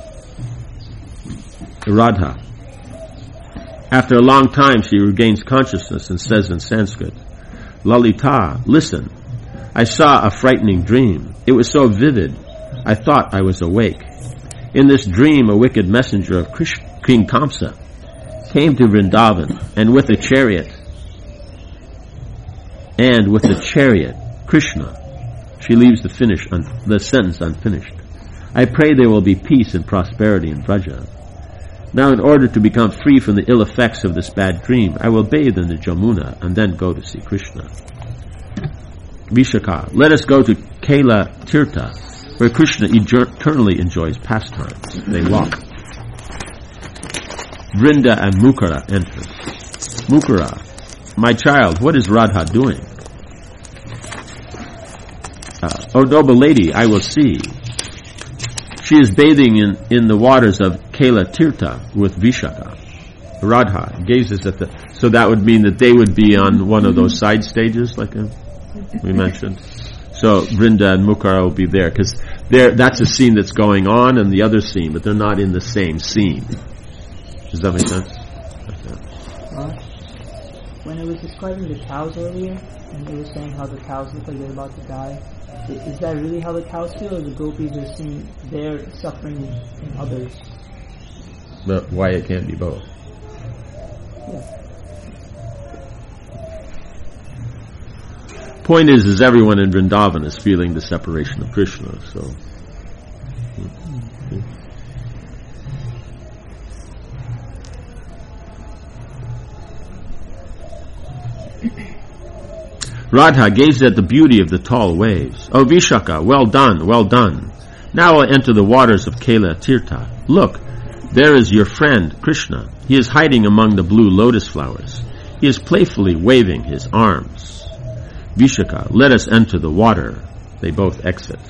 Radha. After a long time, she regains consciousness and says in Sanskrit, Lalita, listen. I saw a frightening dream. It was so vivid, I thought I was awake. In this dream, a wicked messenger of King Kamsa came to Vrindavan, and with the chariot, Krishna. She leaves the sentence unfinished. I pray there will be peace and prosperity in Braja. Now, in order to become free from the ill effects of this bad dream, I will bathe in the Jamuna and then go to see Krishna. Vishaka, let us go to Kaila Tirtha, where Krishna eternally enjoys pastimes. They walk. Vrinda and Mukara enter. Mukara, my child, what is Radha doing? O noble lady, I will see. She is bathing in the waters of Kaila Tirtha with Vishaka. Radha gazes at so that would mean that they would be on one of those side stages like we mentioned. So Vrinda and Mukara will be there because that's a scene that's going on and the other scene, but they're not in the same scene. Does that make sense? When it was describing the cows earlier, and they were saying how the cows look like they're about to die, is that really how the cows feel, or the gopis are seeing their suffering in others? But why it can't be both? Yeah. Point is everyone in Vrindavan is feeling the separation of Krishna, so... Radha gazed at the beauty of the tall waves. O Vishaka, well done, well done. Now I'll enter the waters of Kaila Tirtha. Look, there is your friend, Krishna. He is hiding among the blue lotus flowers. He is playfully waving his arms. Vishaka, let us enter the water. They both exit.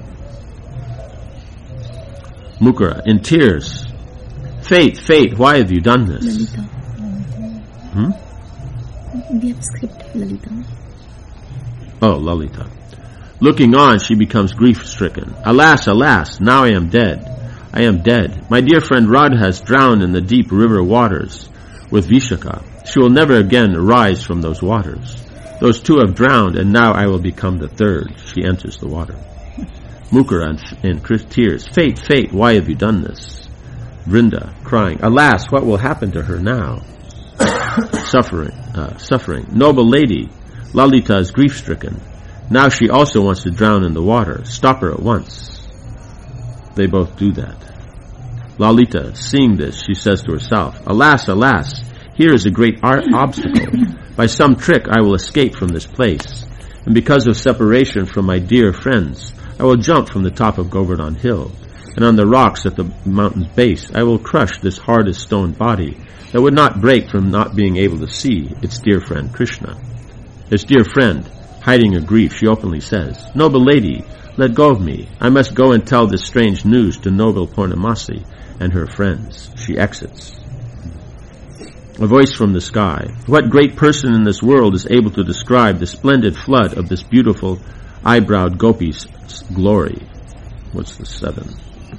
Mukara, in tears. Fate, why have you done this? Lalita. We have skipped Lalita. Oh, Lalita. Looking on, she becomes grief-stricken. Alas, now I am dead. I am dead. My dear friend Radha has drowned in the deep river waters with Vishaka. She will never again arise from those waters. Those two have drowned, and now I will become the third. She enters the water. Mukara in tears. Fate, why have you done this? Vrinda, crying, alas, what will happen to her now? Suffering. Noble lady, Lalita is grief-stricken. Now she also wants to drown in the water. Stop her at once. They both do that. Lalita, seeing this, she says to herself, Alas, alas, here is a great obstacle. By some trick I will escape from this place. And because of separation from my dear friends, I will jump from the top of Govardhan Hill. And on the rocks at the mountain's base, I will crush this hard as stone body that would not break from not being able to see its dear friend Krishna. Its dear friend, hiding her grief, she openly says, Noble lady, let go of me. I must go and tell this strange news to noble Purnamasi and her friends. She exits. A voice from the sky. What great person in this world is able to describe the splendid flood of this beautiful eyebrowed gopi's glory? What's the 7?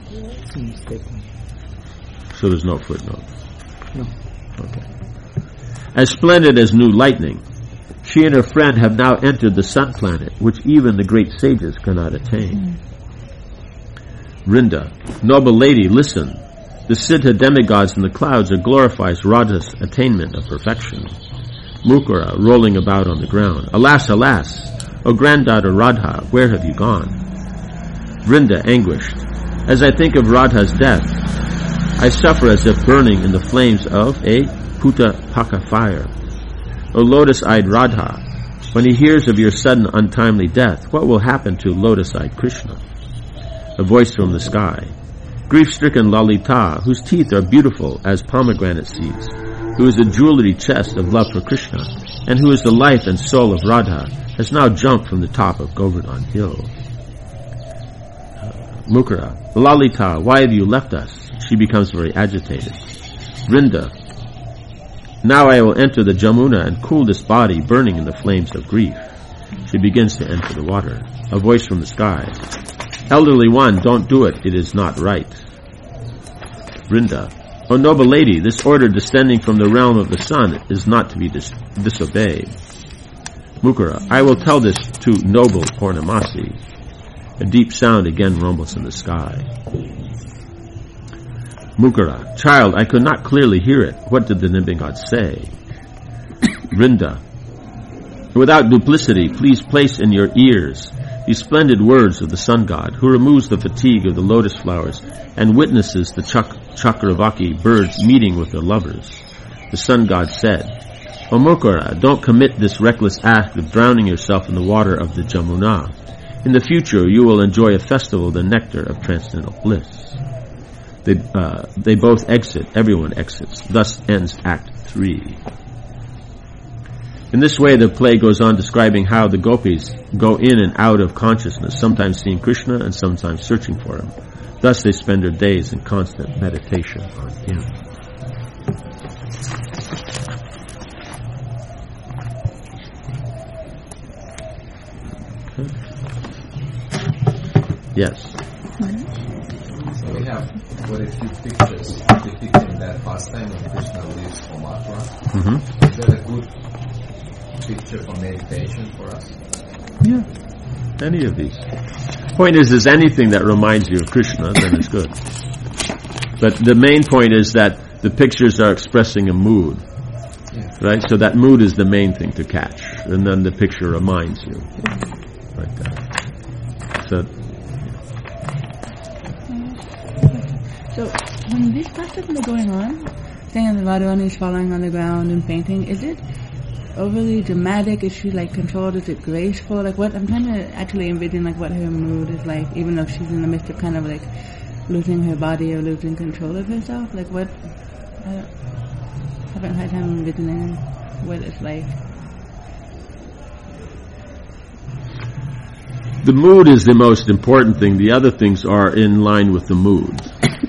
So there's no footnote. No. Okay. As splendid as new lightning, she and her friend have now entered the sun planet, which even the great sages cannot attain. Vrinda, noble lady, listen. The Siddha demigods in the clouds are glorifies Radha's attainment of perfection. Mukura, rolling about on the ground. Alas, alas! O granddaughter Radha, where have you gone? Vrinda, anguished. As I think of Radha's death, I suffer as if burning in the flames of a Putapaka fire. O lotus-eyed Radha, when he hears of your sudden untimely death, what will happen to lotus-eyed Krishna? A voice from the sky. Grief-stricken Lalita, whose teeth are beautiful as pomegranate seeds, who is a jewelry chest of love for Krishna, and who is the life and soul of Radha, has now jumped from the top of Govardhan Hill. Mukura, Lalita, why have you left us? She becomes very agitated. Vrinda, now I will enter the Jamuna and cool this body burning in the flames of grief. She begins to enter the water. A voice from the sky. Elderly one, don't do it. It is not right. Vrinda, O noble lady, this order descending from the realm of the sun is not to be disobeyed. Mukura, I will tell this to noble Purnamasi. A deep sound again rumbles in the sky. Mukura, child, I could not clearly hear it. What did the demigods say? Vrinda, without duplicity, please place in your ears these splendid words of the sun god, who removes the fatigue of the lotus flowers and witnesses the Chakravaki birds meeting with their lovers. The sun god said, O Mukura, don't commit this reckless act of drowning yourself in the water of the Jamuna. In the future, you will enjoy a festival of the nectar of transcendental bliss. They both exit. Everyone exits. Thus ends Act 3. In this way, the play goes on describing how the gopis go in and out of consciousness, sometimes seeing Krishna and sometimes searching for him. Thus they spend their days in constant meditation on him. Okay. Yes. So we have quite a few pictures depicting that pastime when Krishna leaves for Mathura. Mm-hmm. Is that a good picture for meditation for us? Yeah. Any of these. Point is anything that reminds you of Krishna, then it's good. But the main point is that the pictures are expressing a mood. Yeah. Right? So that mood is the main thing to catch. And then the picture reminds you. Like that. So when these practices are going on, saying that Radharani is falling on the ground and fainting, is it overly dramatic? Is she like controlled? Is it graceful? Like what? I'm trying to actually envision like what her mood is like, even though she's in the midst of kind of like losing her body or losing control of herself. Like what? I haven't had time envisioning what it's like. The mood is the most important thing. The other things are in line with the mood.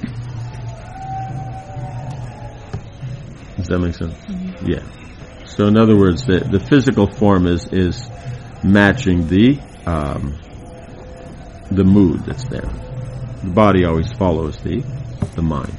Does that make sense? Mm-hmm. Yeah. So in other words, the physical form is matching the mood that's there. The body always follows the mind.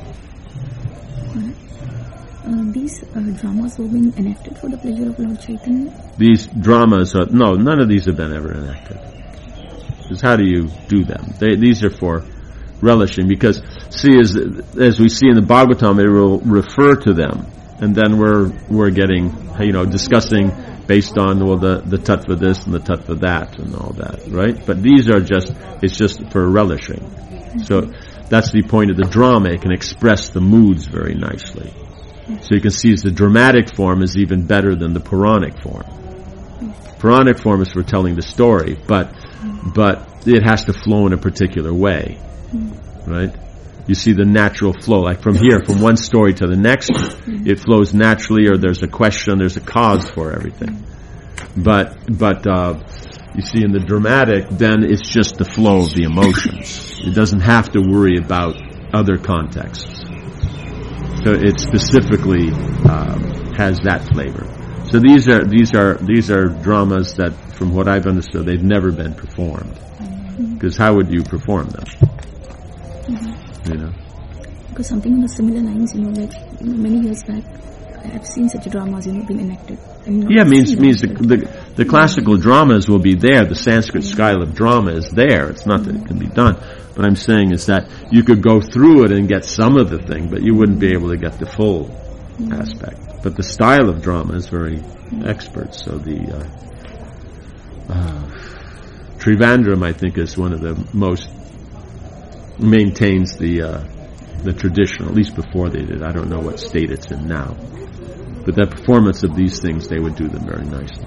These dramas were being enacted for the pleasure of Lord Chaitanya? These dramas are, no, none of these have been ever enacted. Because how do you do them? These are for relishing, because see, as we see in the Bhagavatam, it will refer to them, and then we're getting, discussing based on the tattva this and the tattva that and all that, right? But these are it's just for relishing. So that's the point of the drama. It can express the moods very nicely. So you can see the dramatic form is even better than the Puranic form. Puranic form is for telling the story, but it has to flow in a particular way, right? You see the natural flow, like from one story to the next, it flows naturally, or there's a question, there's a cause for everything. But you see in the dramatic, then it's just the flow of the emotions. It doesn't have to worry about other contexts. So it specifically has that flavor. So these are dramas that, from what I've understood, they've never been performed. Because how would you perform them? You know? Because something on the similar lines, many years back, I have seen such dramas, being enacted. Means the classical dramas will be there. The Sanskrit style of drama is there. It's not that it can be done. What I'm saying is that you could go through it and get some of the thing, but you wouldn't be able to get the full aspect. But the style of drama is very expert. So the Trivandrum, I think, is one of the most maintains the tradition, at least before they did. I don't know what state it's in now. But the performance of these things, they would do them very nicely.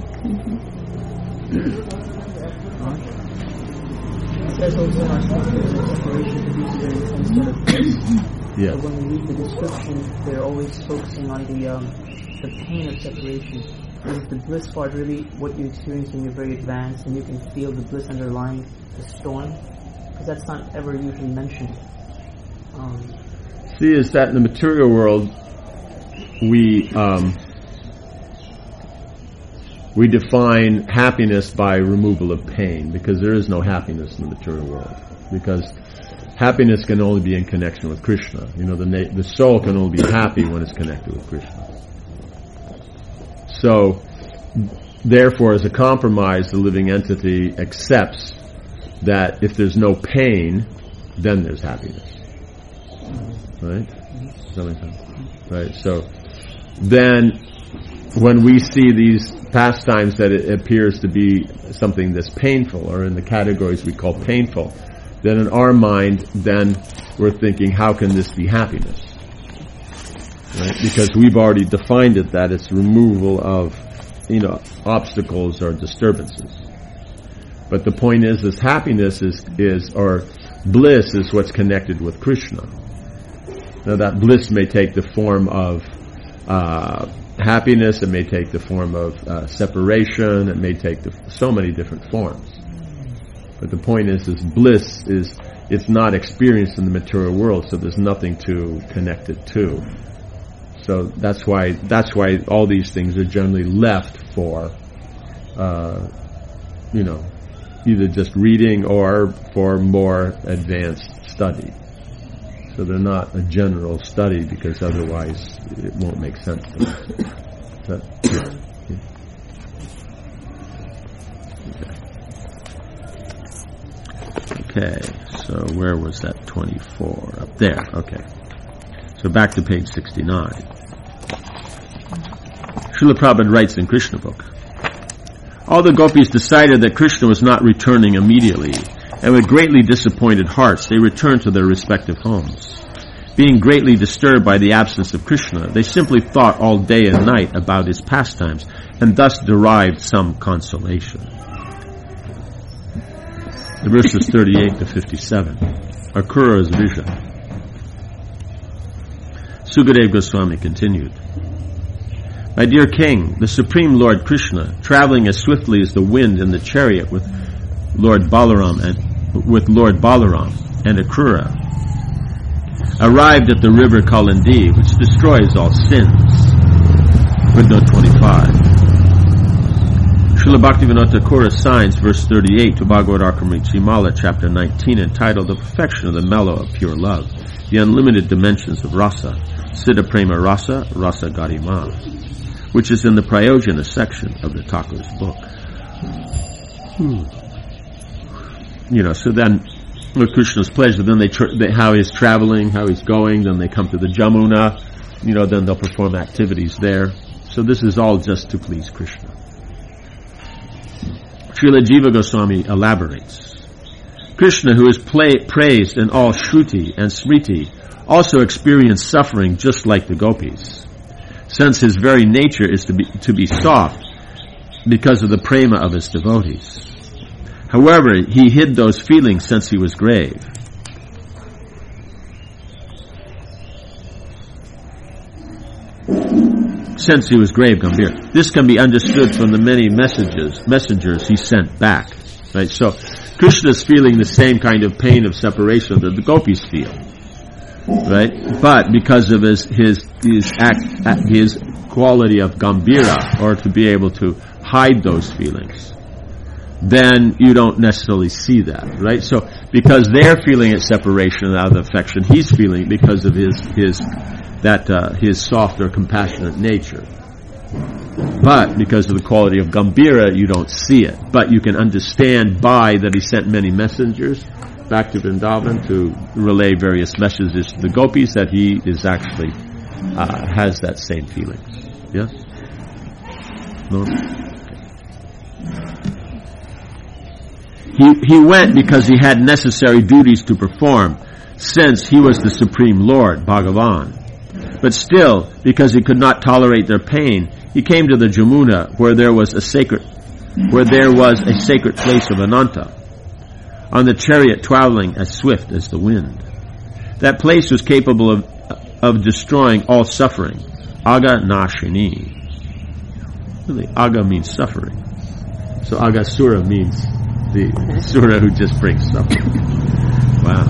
It says also in our scriptures that separation produces an intense set of bliss. Yeah. So when we read the description, they're always focusing on the pain of separation. Is the bliss part really what you experience when you're very advanced and you can feel the bliss underlying the storm? Because that's not ever usually mentioned. See, is that in the material world, we define happiness by removal of pain, because there is no happiness in the material world. Because happiness can only be in connection with Krishna. The soul can only be happy when it's connected with Krishna. So, therefore, as a compromise, the living entity accepts that if there's no pain, then there's happiness. Right? Does that make sense? Right. So, then, when we see these pastimes that it appears to be something that's painful, or in the categories we call painful, then in our mind, then we're thinking, how can this be happiness? Right? Because we've already defined it that it's removal of, obstacles or disturbances. But the point is happiness or bliss is what's connected with Krishna. Now that bliss may take the form of happiness, it may take the form of separation, it may take so many different forms. But the point is bliss it's not experienced in the material world, so there's nothing to connect it to. So that's why all these things are generally left for, either just reading or for more advanced study. So they're not a general study, because otherwise it won't make sense to us. Okay, so where was that 24? Up there, okay. So back to page 69. Srila Prabhupada writes in Krishna book, all the gopis decided that Krishna was not returning immediately, and with greatly disappointed hearts they returned to their respective homes. Being greatly disturbed by the absence of Krishna, they simply thought all day and night about his pastimes, and thus derived some consolation. The verses 38 to 57. Akrura's vision. Sukadeva Goswami continued. My dear king, the Supreme Lord Krishna, traveling as swiftly as the wind in the chariot with Lord Balaram and Akrura, arrived at the river Kalindi, which destroys all sins. Footnote 25. Srila Bhaktivinoda Thakur assigns verse 38 to Bhagavad Arkamritimala, chapter 19, entitled The Perfection of the Mellow of Pure Love, the Unlimited Dimensions of Rasa, Siddha Prema Rasa, Rasa Garima, which is in the Prayojana section of the Thakur's book. So then, with Krishna's pleasure, then how he's traveling, how he's going, then they come to the Jamuna, then they'll perform activities there. So this is all just to please Krishna. Srila Jiva Goswami elaborates. Krishna, who is praised in all Shruti and Smriti, also experienced suffering just like the gopis, since his very nature is to be soft because of the prema of his devotees. However, he hid those feelings since he was grave. Since he was grave, Gambhira. This can be understood from the many messengers he sent back. Right? So, Krishna is feeling the same kind of pain of separation that the gopis feel. Right? But because of his quality of Gambhira, or to be able to hide those feelings, then you don't necessarily see that, right? So, because they're feeling a separation out of affection, he's feeling because of his soft or compassionate nature. But because of the quality of Gambhira, you don't see it. But you can understand by that he sent many messengers back to Vrindavan to relay various messages to the gopis that he is actually has that same feeling. Yes? No? He went because he had necessary duties to perform, since he was the Supreme Lord, Bhagavan. But still, because he could not tolerate their pain, he came to the Jamuna, where there was a sacred place of Ananta, on the chariot traveling as swift as the wind. That place was capable of destroying all suffering. Aga Nashini. Really, Aga means suffering. So Agasura means the Sura who just brings suffering. Wow.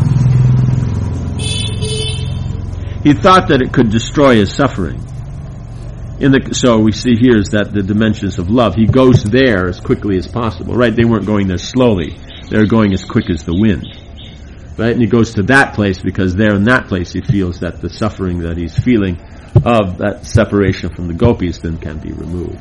He thought that it could destroy his suffering. So we see here is that the dimensions of love. He goes there as quickly as possible. Right? They weren't going there slowly. They were going as quick as the wind. Right? And he goes to that place because there in that place he feels that the suffering that he's feeling of that separation from the gopis then can be removed.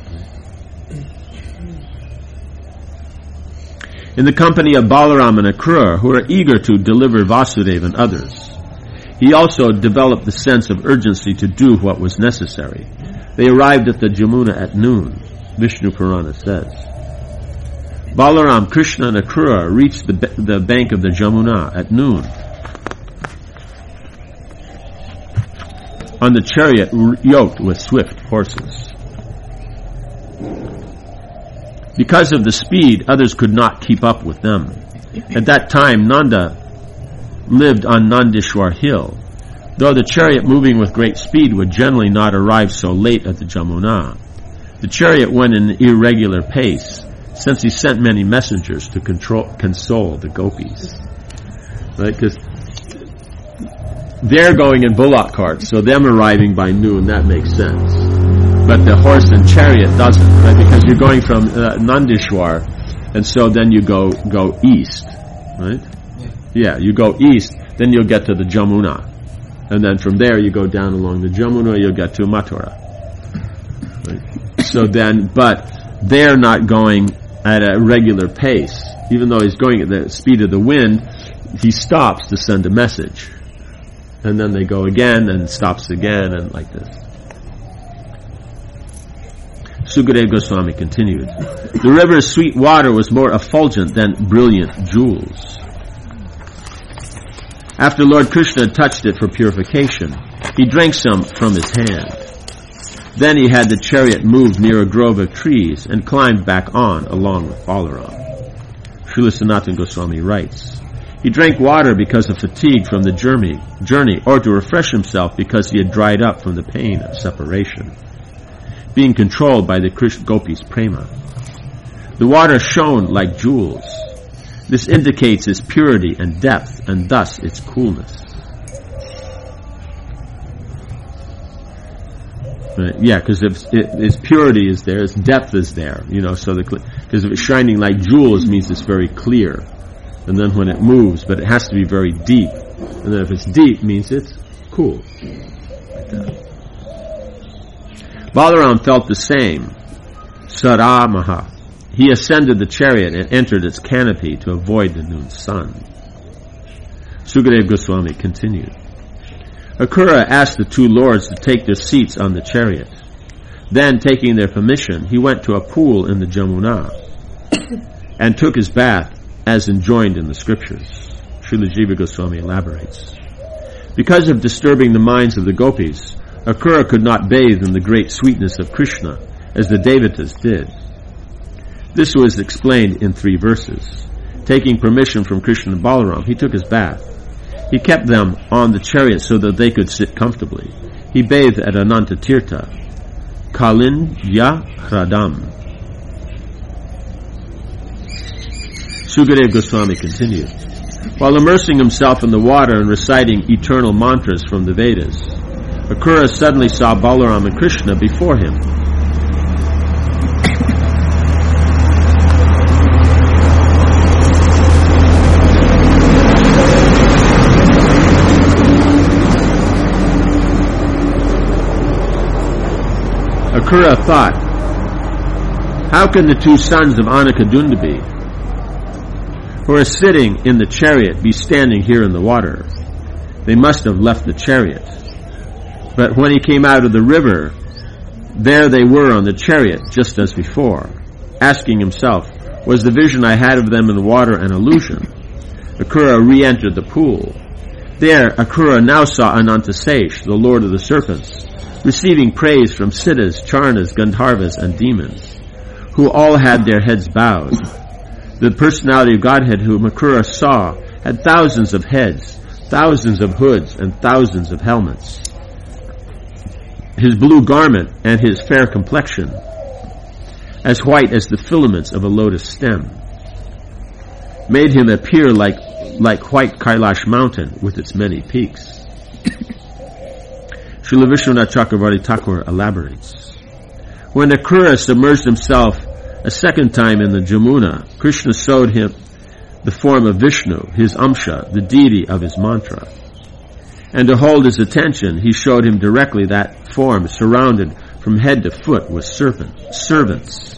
In the company of Balaram and Akrura, who are eager to deliver Vasudeva and others, he also developed the sense of urgency to do what was necessary. They arrived at the Jamuna at noon, Vishnu Purana says. Balaram, Krishna, and Akrura reached the bank of the Jamuna at noon. On the chariot yoked with swift horses. Because of the speed, others could not keep up with them. At that time, Nanda lived on Nandishwar hill, though the chariot moving with great speed would generally not arrive so late at the Jamuna. The chariot went in an irregular pace, since he sent many messengers to console the gopis. Right? Because they're going in bullock carts, so them arriving by noon, that makes sense. But the horse and chariot doesn't, right? Because you're going from Nandishwar, and so then you go east, right? Yeah, you go east, then you'll get to the Jamuna. And then from there you go down along the Jamuna, you'll get to Mathura. Right? So then, but they're not going at a regular pace. Even though he's going at the speed of the wind, he stops to send a message. And then they go again, and stops again, and like this. Sukadeva Goswami continued. The river's sweet water was more effulgent than brilliant jewels. After Lord Krishna had touched it for purification, he drank some from his hand. Then he had the chariot moved near a grove of trees and climbed back on along with Balaram. Srila Sanatana Goswami writes, he drank water because of fatigue from the journey, or to refresh himself because he had dried up from the pain of separation, being controlled by the Krishna Gopis prema. The water shone like jewels. This indicates its purity and depth, and thus its coolness. Right? Yeah, because if its purity is there, its depth is there. So because if it's shining like jewels, means it's very clear. And then when it moves, but it has to be very deep. And then if it's deep, means it's cool. Like that. Balaram felt the same. Saramaha. He ascended the chariot and entered its canopy to avoid the noon sun. Sukadeva Goswami continued. Akrura asked the two lords to take their seats on the chariot. Then, taking their permission, he went to a pool in the Jamuna. and took his bath as enjoined in the scriptures. Srila Jiva Goswami elaborates. Because of disturbing the minds of the gopis, Akrura could not bathe in the great sweetness of Krishna as the Devatas did. This was explained in 3 verses. Taking permission from Krishna and Balaram, he took his bath. He kept them on the chariot so that they could sit comfortably. He bathed at Ananta Tirtha, Kalinya Hradam. Sukadeva Goswami continued. While immersing himself in the water and reciting eternal mantras from the Vedas, Akrura suddenly saw Balaram and Krishna before him. Akrura thought, how can the 2 sons of Anakadundabi, who are sitting in the chariot, be standing here in the water? They must have left the chariot. But when he came out of the river, there they were on the chariot, just as before. Asking himself, was the vision I had of them in the water an illusion? Akrura re-entered the pool. There, Akrura now saw Anantasesh, the Lord of the Serpents, receiving praise from Siddhas, Charnas, Gandharvas, and demons, who all had their heads bowed. The personality of Godhead whom Akrura saw had thousands of heads, thousands of hoods, and thousands of helmets. His blue garment and his fair complexion, as white as the filaments of a lotus stem, made him appear like white Kailash mountain with its many peaks. Srila Vishwanath Chakravarti Thakur elaborates. When Akrura submerged himself a second time in the Jamuna, Krishna showed him the form of Vishnu, his Amsha, the deity of his mantra. And to hold his attention, he showed him directly that form surrounded from head to foot with servants.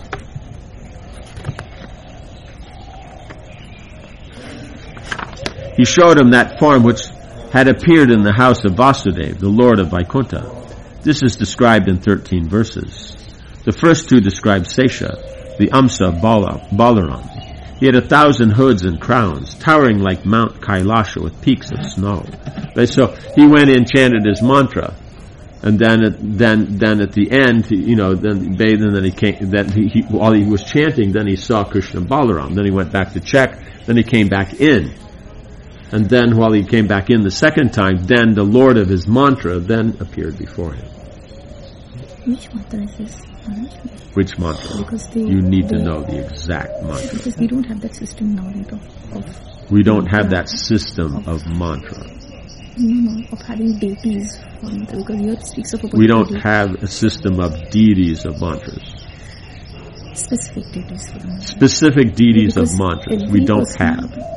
He showed him that form which had appeared in the house of Vasudeva, the Lord of Vaikuntha. This is described in 13 verses. The first 2 describe Sesha, the Amsa of Balaram. He had 1,000 hoods and crowns, towering like Mount Kailasha with peaks of snow. So he went in, chanted his mantra, and then at the end, then bathed, and then he came. While he was chanting, then he saw Krishna and Balaram. Then he went back to check. Then he came back in. And then while he came back in the second time, then the Lord of his mantra then appeared before him. Which mantra is this? Which mantra? Because you need to know the exact mantra. Because we don't have that system now, we don't have that system of mantra. No, of having deities for mantra, because here it speaks of a we don't have a system of deities of mantras. Specific deities for the mantra. Specific deities of mantras we don't have.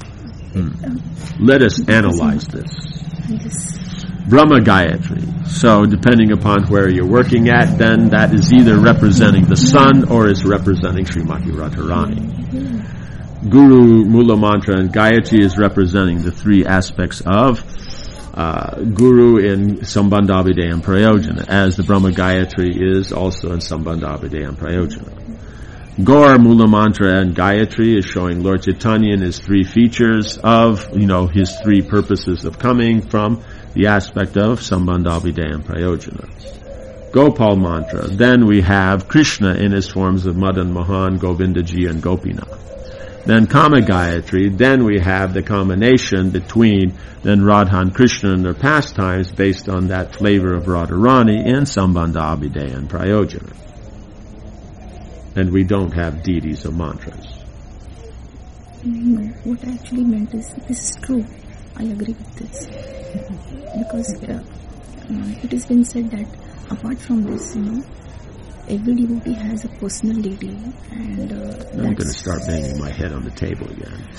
Let us analyze this. Brahma Gayatri. So depending upon where you're working at, then that is either representing the sun or is representing Srimati Radharani. Guru, Mula Mantra, and Gayatri is representing the 3 aspects of Guru in Sambandha and Prayojana, as the Brahma Gayatri is also in Sambandha and Prayojana. Gaur, Mula Mantra, and Gayatri is showing Lord Chaitanya in his 3 features of, his 3 purposes of coming from the aspect of Sambandha and Prayojana. Gopal Mantra, then we have Krishna in his forms of Madan Mohan, Govindaji, and Gopinath. Then Kama Gayatri, then we have the combination between then Radha and Krishna and their pastimes based on that flavor of Radharani in Sambandha and Prayojana. And we don't have deities of mantras. No, what I actually meant is, this is true. I agree with this. Because it has been said that apart from this, every devotee has a personal deity. And I'm going to start banging my head on the table again.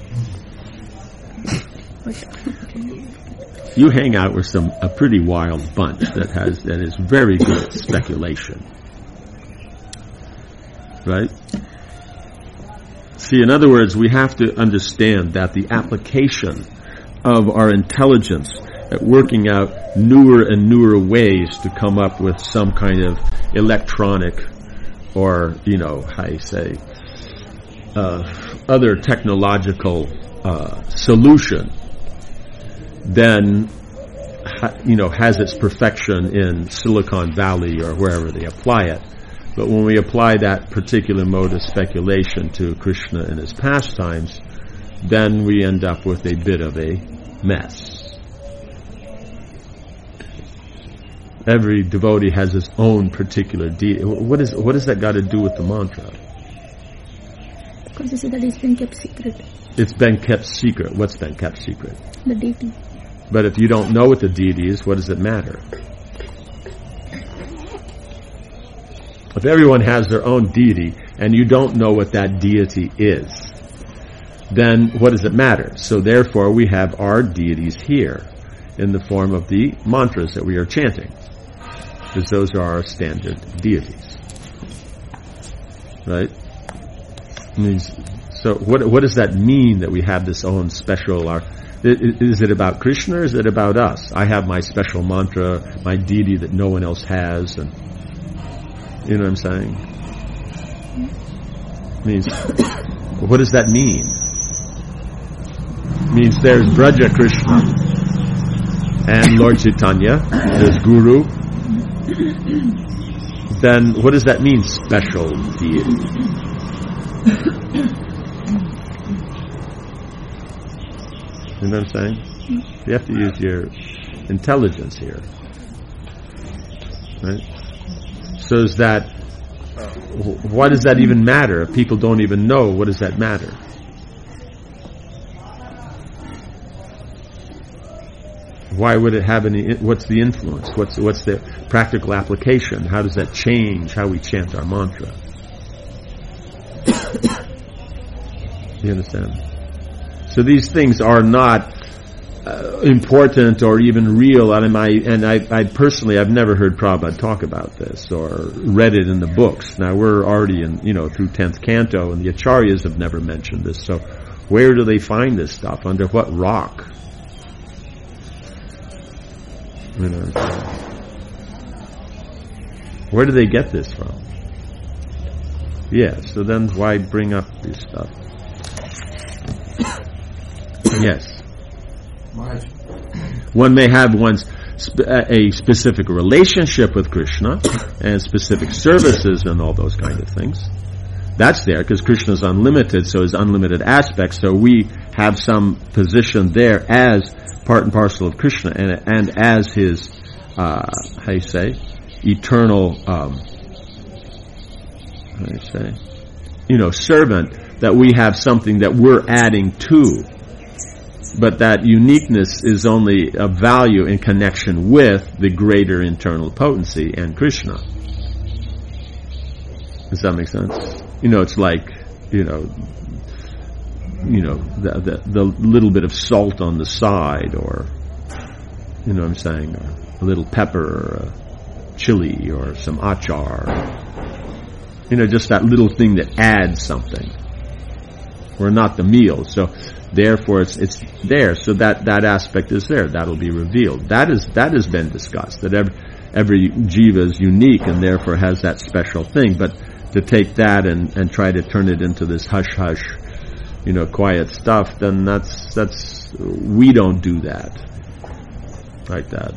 You hang out with a pretty wild bunch that is very good at speculation. Right? See, in other words, we have to understand that the application of our intelligence at working out newer and newer ways to come up with some kind of electronic or, other technological solution then has its perfection in Silicon Valley or wherever they apply it. But when we apply that particular mode of speculation to Krishna and his pastimes, then we end up with a bit of a mess. Every devotee has his own particular deity. What has that got to do with the mantra? Because you say that it's been kept secret. It's been kept secret. What's been kept secret? The deity. But if you don't know what the deity is, what does it matter? If everyone has their own deity and you don't know what that deity is, then what does it matter? So therefore we have our deities here in the form of the mantras that we are chanting, because those are our standard deities. Right? So what does that mean that we have this own special... Is it about Krishna or is it about us? I have my special mantra, my deity that no one else has, and you know what I'm saying? Means, what does that mean? Means there's Braja Krishna and Lord Chaitanya, there's Guru. Then what does that mean, special deity? You know what I'm saying? You have to use your intelligence here. Right? So is that, why does that even matter? If people don't even know, what does that matter? Why would it have any, what's the influence? What's the practical application? How does that change how we chant our mantra? You understand? So these things are not important or even real. And I personally, I've never heard Prabhupada talk about this or read it in the books. Now we're already through 10th canto, and the Acharyas have never mentioned this. So where do they find this stuff? Under what rock? You know, where do they get this from? Yeah, so then why bring up this stuff? Yes. One may have a specific relationship with Krishna and specific services and all those kind of things. That's there because Krishna is unlimited, so his unlimited aspects. So we have some position there as part and parcel of Krishna and as his, eternal, servant, that we have something that we're adding to. But that uniqueness is only of value in connection with the greater internal potency and Krishna. Does that make sense? It's like, the little bit of salt on the side, or, what I'm saying, a little pepper, or a chili, or some achar, just that little thing that adds something. Or not the meal. So, therefore, it's there. So that aspect is there. That'll be revealed. That has been discussed. That every jiva is unique and therefore has that special thing. But to take that and try to turn it into this hush hush, quiet stuff, then that's we don't do that. Like that.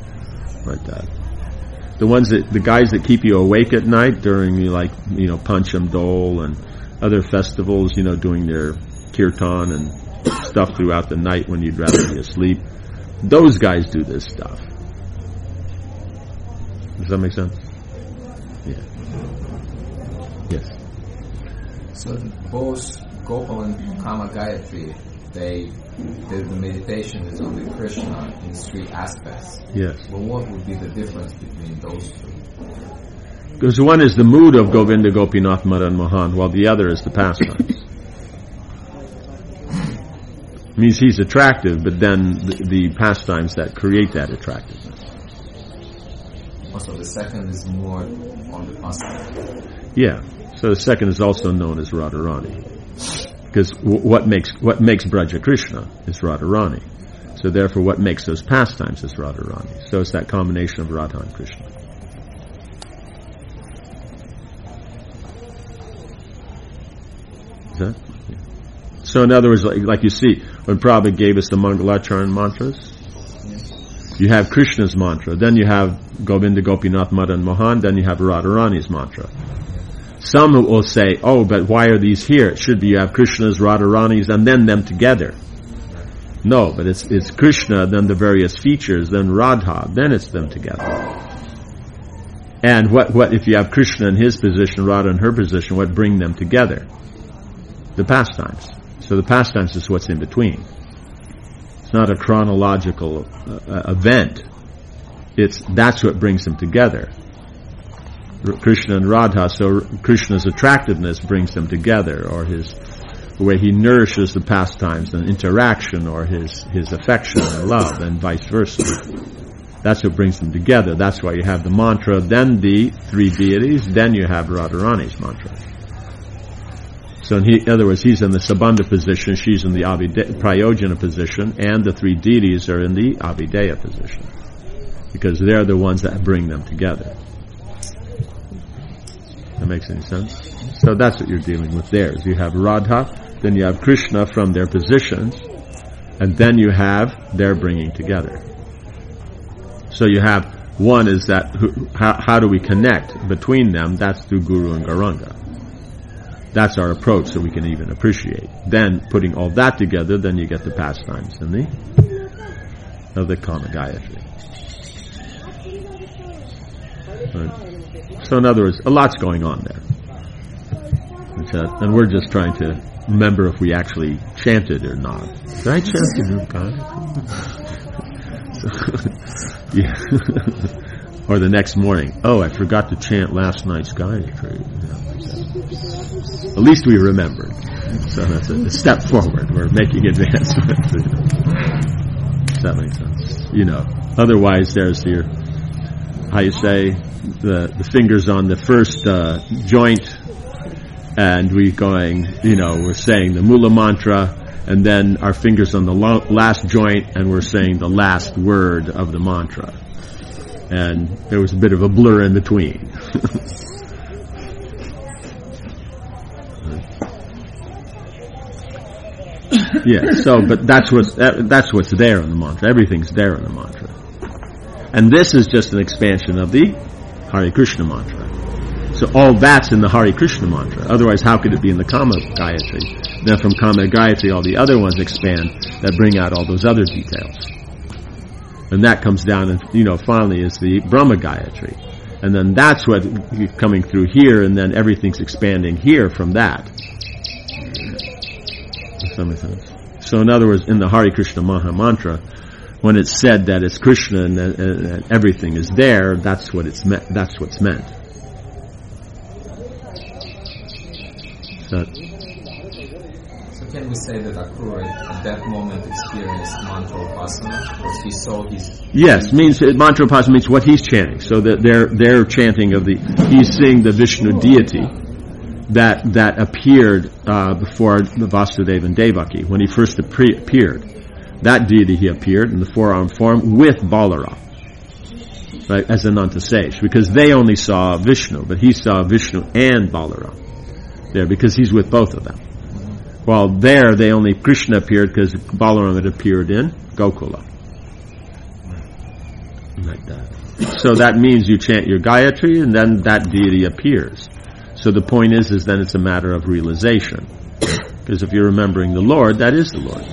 The guys that keep you awake at night during Pancham Dole and other festivals, doing their kirtan and stuff throughout the night when you'd rather be asleep. Those guys do this stuff. Does that make sense? Yeah. Yes. So both Gopal and Kama Gayatri, the meditation is on the Krishna in 3 aspects. Yes. Well, what would be the difference between those 2? Because one is the mood of Govinda, Gopinath, Madan Mohan, while the other is the pastimes. Means he's attractive, but then the pastimes that create that attractiveness. Also, the second is more on the pastime. Yeah. So the second is also known as Radharani. Because what makes Braja Krishna is Radharani. So therefore what makes those pastimes is Radharani. So it's that combination of Radha and Krishna. Is that? So in other words, like you see, when Prabhupada gave us the Mangalacharan mantras, you have Krishna's mantra, then you have Govinda, Gopinath, Madan, Mohan, then you have Radharani's mantra. Some will say, oh, but why are these here? It should be you have Krishna's, Radharani's, and then them together. No, but it's Krishna, then the various features, then Radha, then it's them together. And what if you have Krishna in his position, Radha in her position, what bring them together? The pastimes. So the pastimes is what's in between. It's not a chronological event. That's what brings them together. Krishna and Radha, so Krishna's attractiveness brings them together, or the way he nourishes the pastimes and interaction, or his affection and love, and vice versa. That's what brings them together. That's why you have the mantra, then the three deities, then you have Radharani's mantra. So in other words, he's in the Sabandha position, she's in the Prayojana position, and the three deities are in the Avideya position. Because they're the ones that bring them together. That makes any sense? So that's what you're dealing with there. Is you have Radha, then you have Krishna from their positions, and then you have their bringing together. So you have one is that, how do we connect between them? That's through Guru and Gauranga. That's our approach so we can even appreciate. Then, putting all that together, then you get the pastimes of the Kama Gayatri. Right. So in other words, a lot's going on there. And we're just trying to remember if we actually chanted or not. Did I chant the Gayatri? Yeah. Or the next morning, oh, I forgot to chant last night's Gayatri. At least we remembered. So that's a step forward. We're making advancements. Does that make sense? Otherwise there's your, how you say, the fingers on the first joint, and we're saying the Mula mantra, and then our fingers on the last joint, and we're saying the last word of the mantra. And there was a bit of a blur in between. Yeah, but that's what's there in the mantra. Everything's there in the mantra. And this is just an expansion of the Hare Krishna mantra. So all that's in the Hare Krishna mantra. Otherwise, how could it be in the Kama Gayatri? Then from Kama Gayatri, all the other ones expand that bring out all those other details. And that comes down and, finally is the Brahma Gayatri. And then that's what coming through here, and then everything's expanding here from that. Does that make sense? So in other words, in the Hare Krishna Maha Mantra, when it's said that it's Krishna and everything is there, that's what it's meant. That's what's meant. So can we say that Akrura at that moment experienced mantra upasana because he saw his? Yes, means mantra upasana means what he's chanting. So that they're chanting he's seeing the Vishnu deity that appeared before the Vasudeva and Devaki when he first appeared. That deity he appeared in the four-armed form with Balaram, right, as Ananta Sage, because they only saw Vishnu, but he saw Vishnu and Balaram there because he's with both of them. While there, Krishna appeared because Balaram had appeared in Gokula. Like that. So that means you chant your Gayatri and then that deity appears. So the point is then it's a matter of realization. Because if you're remembering the Lord, that is the Lord.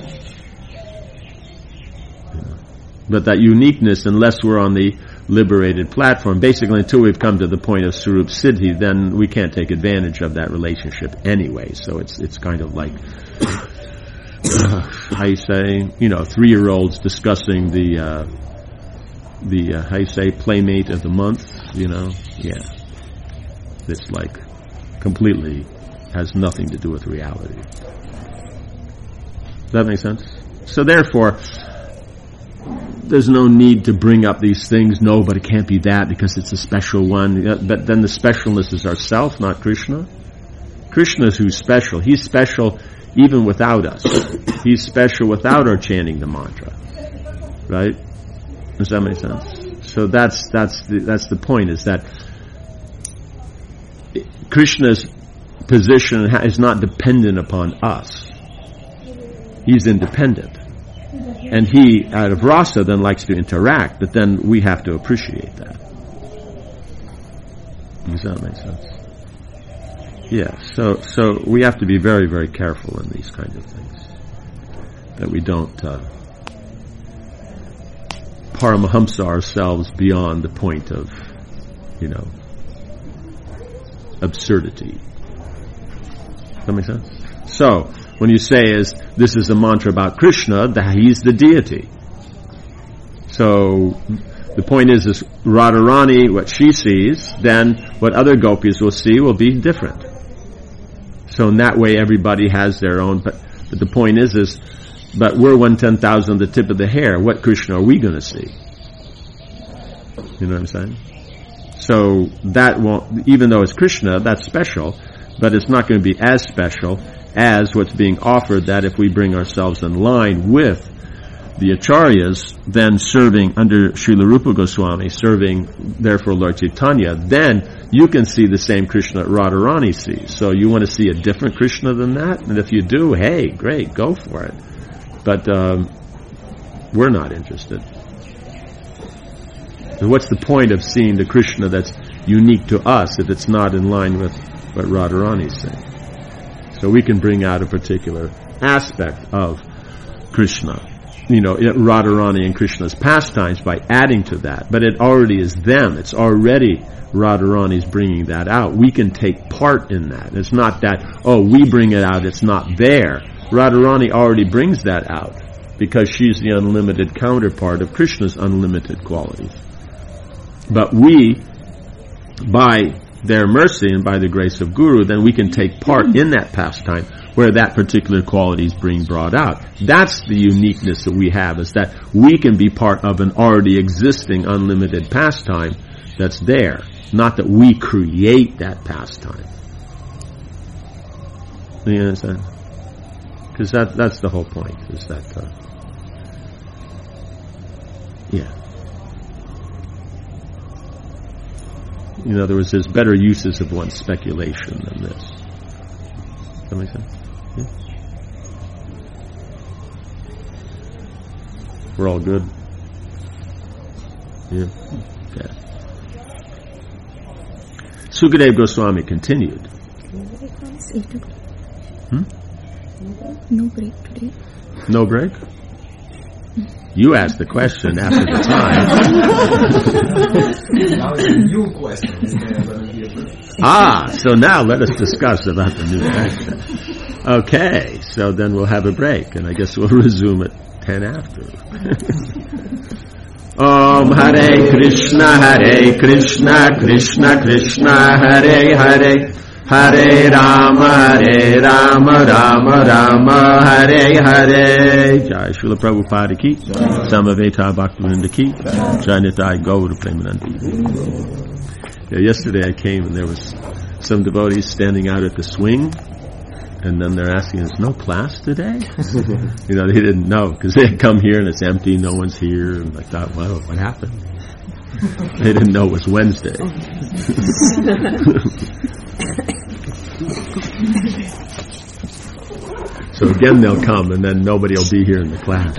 But that uniqueness, unless we're on the liberated platform, basically until we've come to the point of Sarup Siddhi, then we can't take advantage of that relationship anyway. So it's kind of like, how you say, 3-year-olds discussing the how you say, playmate of the month, yeah. It's like completely has nothing to do with reality. Does that make sense? So therefore, there's no need to bring up these things. No, but it can't be that because it's a special one. But then the specialness is ourself, not Krishna. Krishna is who's special. He's special even without us. He's special without our chanting the mantra. Right? Does that make sense? So that's the point, is that Krishna's position is not dependent upon us. He's independent. And he, out of rasa, then likes to interact, but then we have to appreciate that. Does that make sense? Yeah, so we have to be very, very careful in these kinds of things. That we don't paramahamsa ourselves beyond the point of, absurdity. Does that make sense? So, when you say this is a mantra about Krishna, that he's the deity. So, the point is Radharani, what she sees, then what other gopis will see will be different. So in that way everybody has their own, but the point is but we're 1/10,000 the tip of the hair. What Krishna are we going to see? You know what I'm saying? So that won't, even though it's Krishna, that's special, but it's not going to be as special as what's being offered, that if we bring ourselves in line with the acharyas, then serving under Srila Rupa Goswami, serving therefore Lord Chaitanya, then you can see the same Krishna Radharani sees. So you want to see a different Krishna than that? And if you do, hey, great, go for it. But we're not interested. So what's the point of seeing the Krishna that's unique to us if it's not in line with what Radharani's saying? So we can bring out a particular aspect of Krishna, Radharani and Krishna's pastimes by adding to that. But it already is them. It's already Radharani's bringing that out. We can take part in that. It's not that, we bring it out, it's not there. Radharani already brings that out because she's the unlimited counterpart of Krishna's unlimited qualities. But we, by their mercy and by the grace of Guru, then we can take part in that pastime where that particular quality is being brought out. That's the uniqueness that we have, is that we can be part of an already existing unlimited pastime that's there, not that we create that pastime. You understand? Because that's the whole point, is that, In other words, there's better uses of one's speculation than this. Does that make sense? Yeah. We're all good? Yeah. Okay. Sukadeva Goswami continued. No break today. No break? You asked the question after the time. Now it's a new question. Is there going to be a break? So now let us discuss about the new question. Okay, so then we'll have a break, and I guess we'll resume at 10 after. Om Hare Krishna, Krishna Krishna, Hare Hare. Hare Rama, Rama Rama, Hare Hare. Jai Srila Prabhupada ki, Samaveta Bhaktivinoda ki, Jai Nitai Gaura Premanandi. Yesterday I came and there was some devotees standing out at the swing, and then they're asking, "There's no class today?" They didn't know because they had come here and it's empty, no one's here, and I thought, well, what happened? They didn't know it was Wednesday. So again they'll come and then nobody will be here in the class.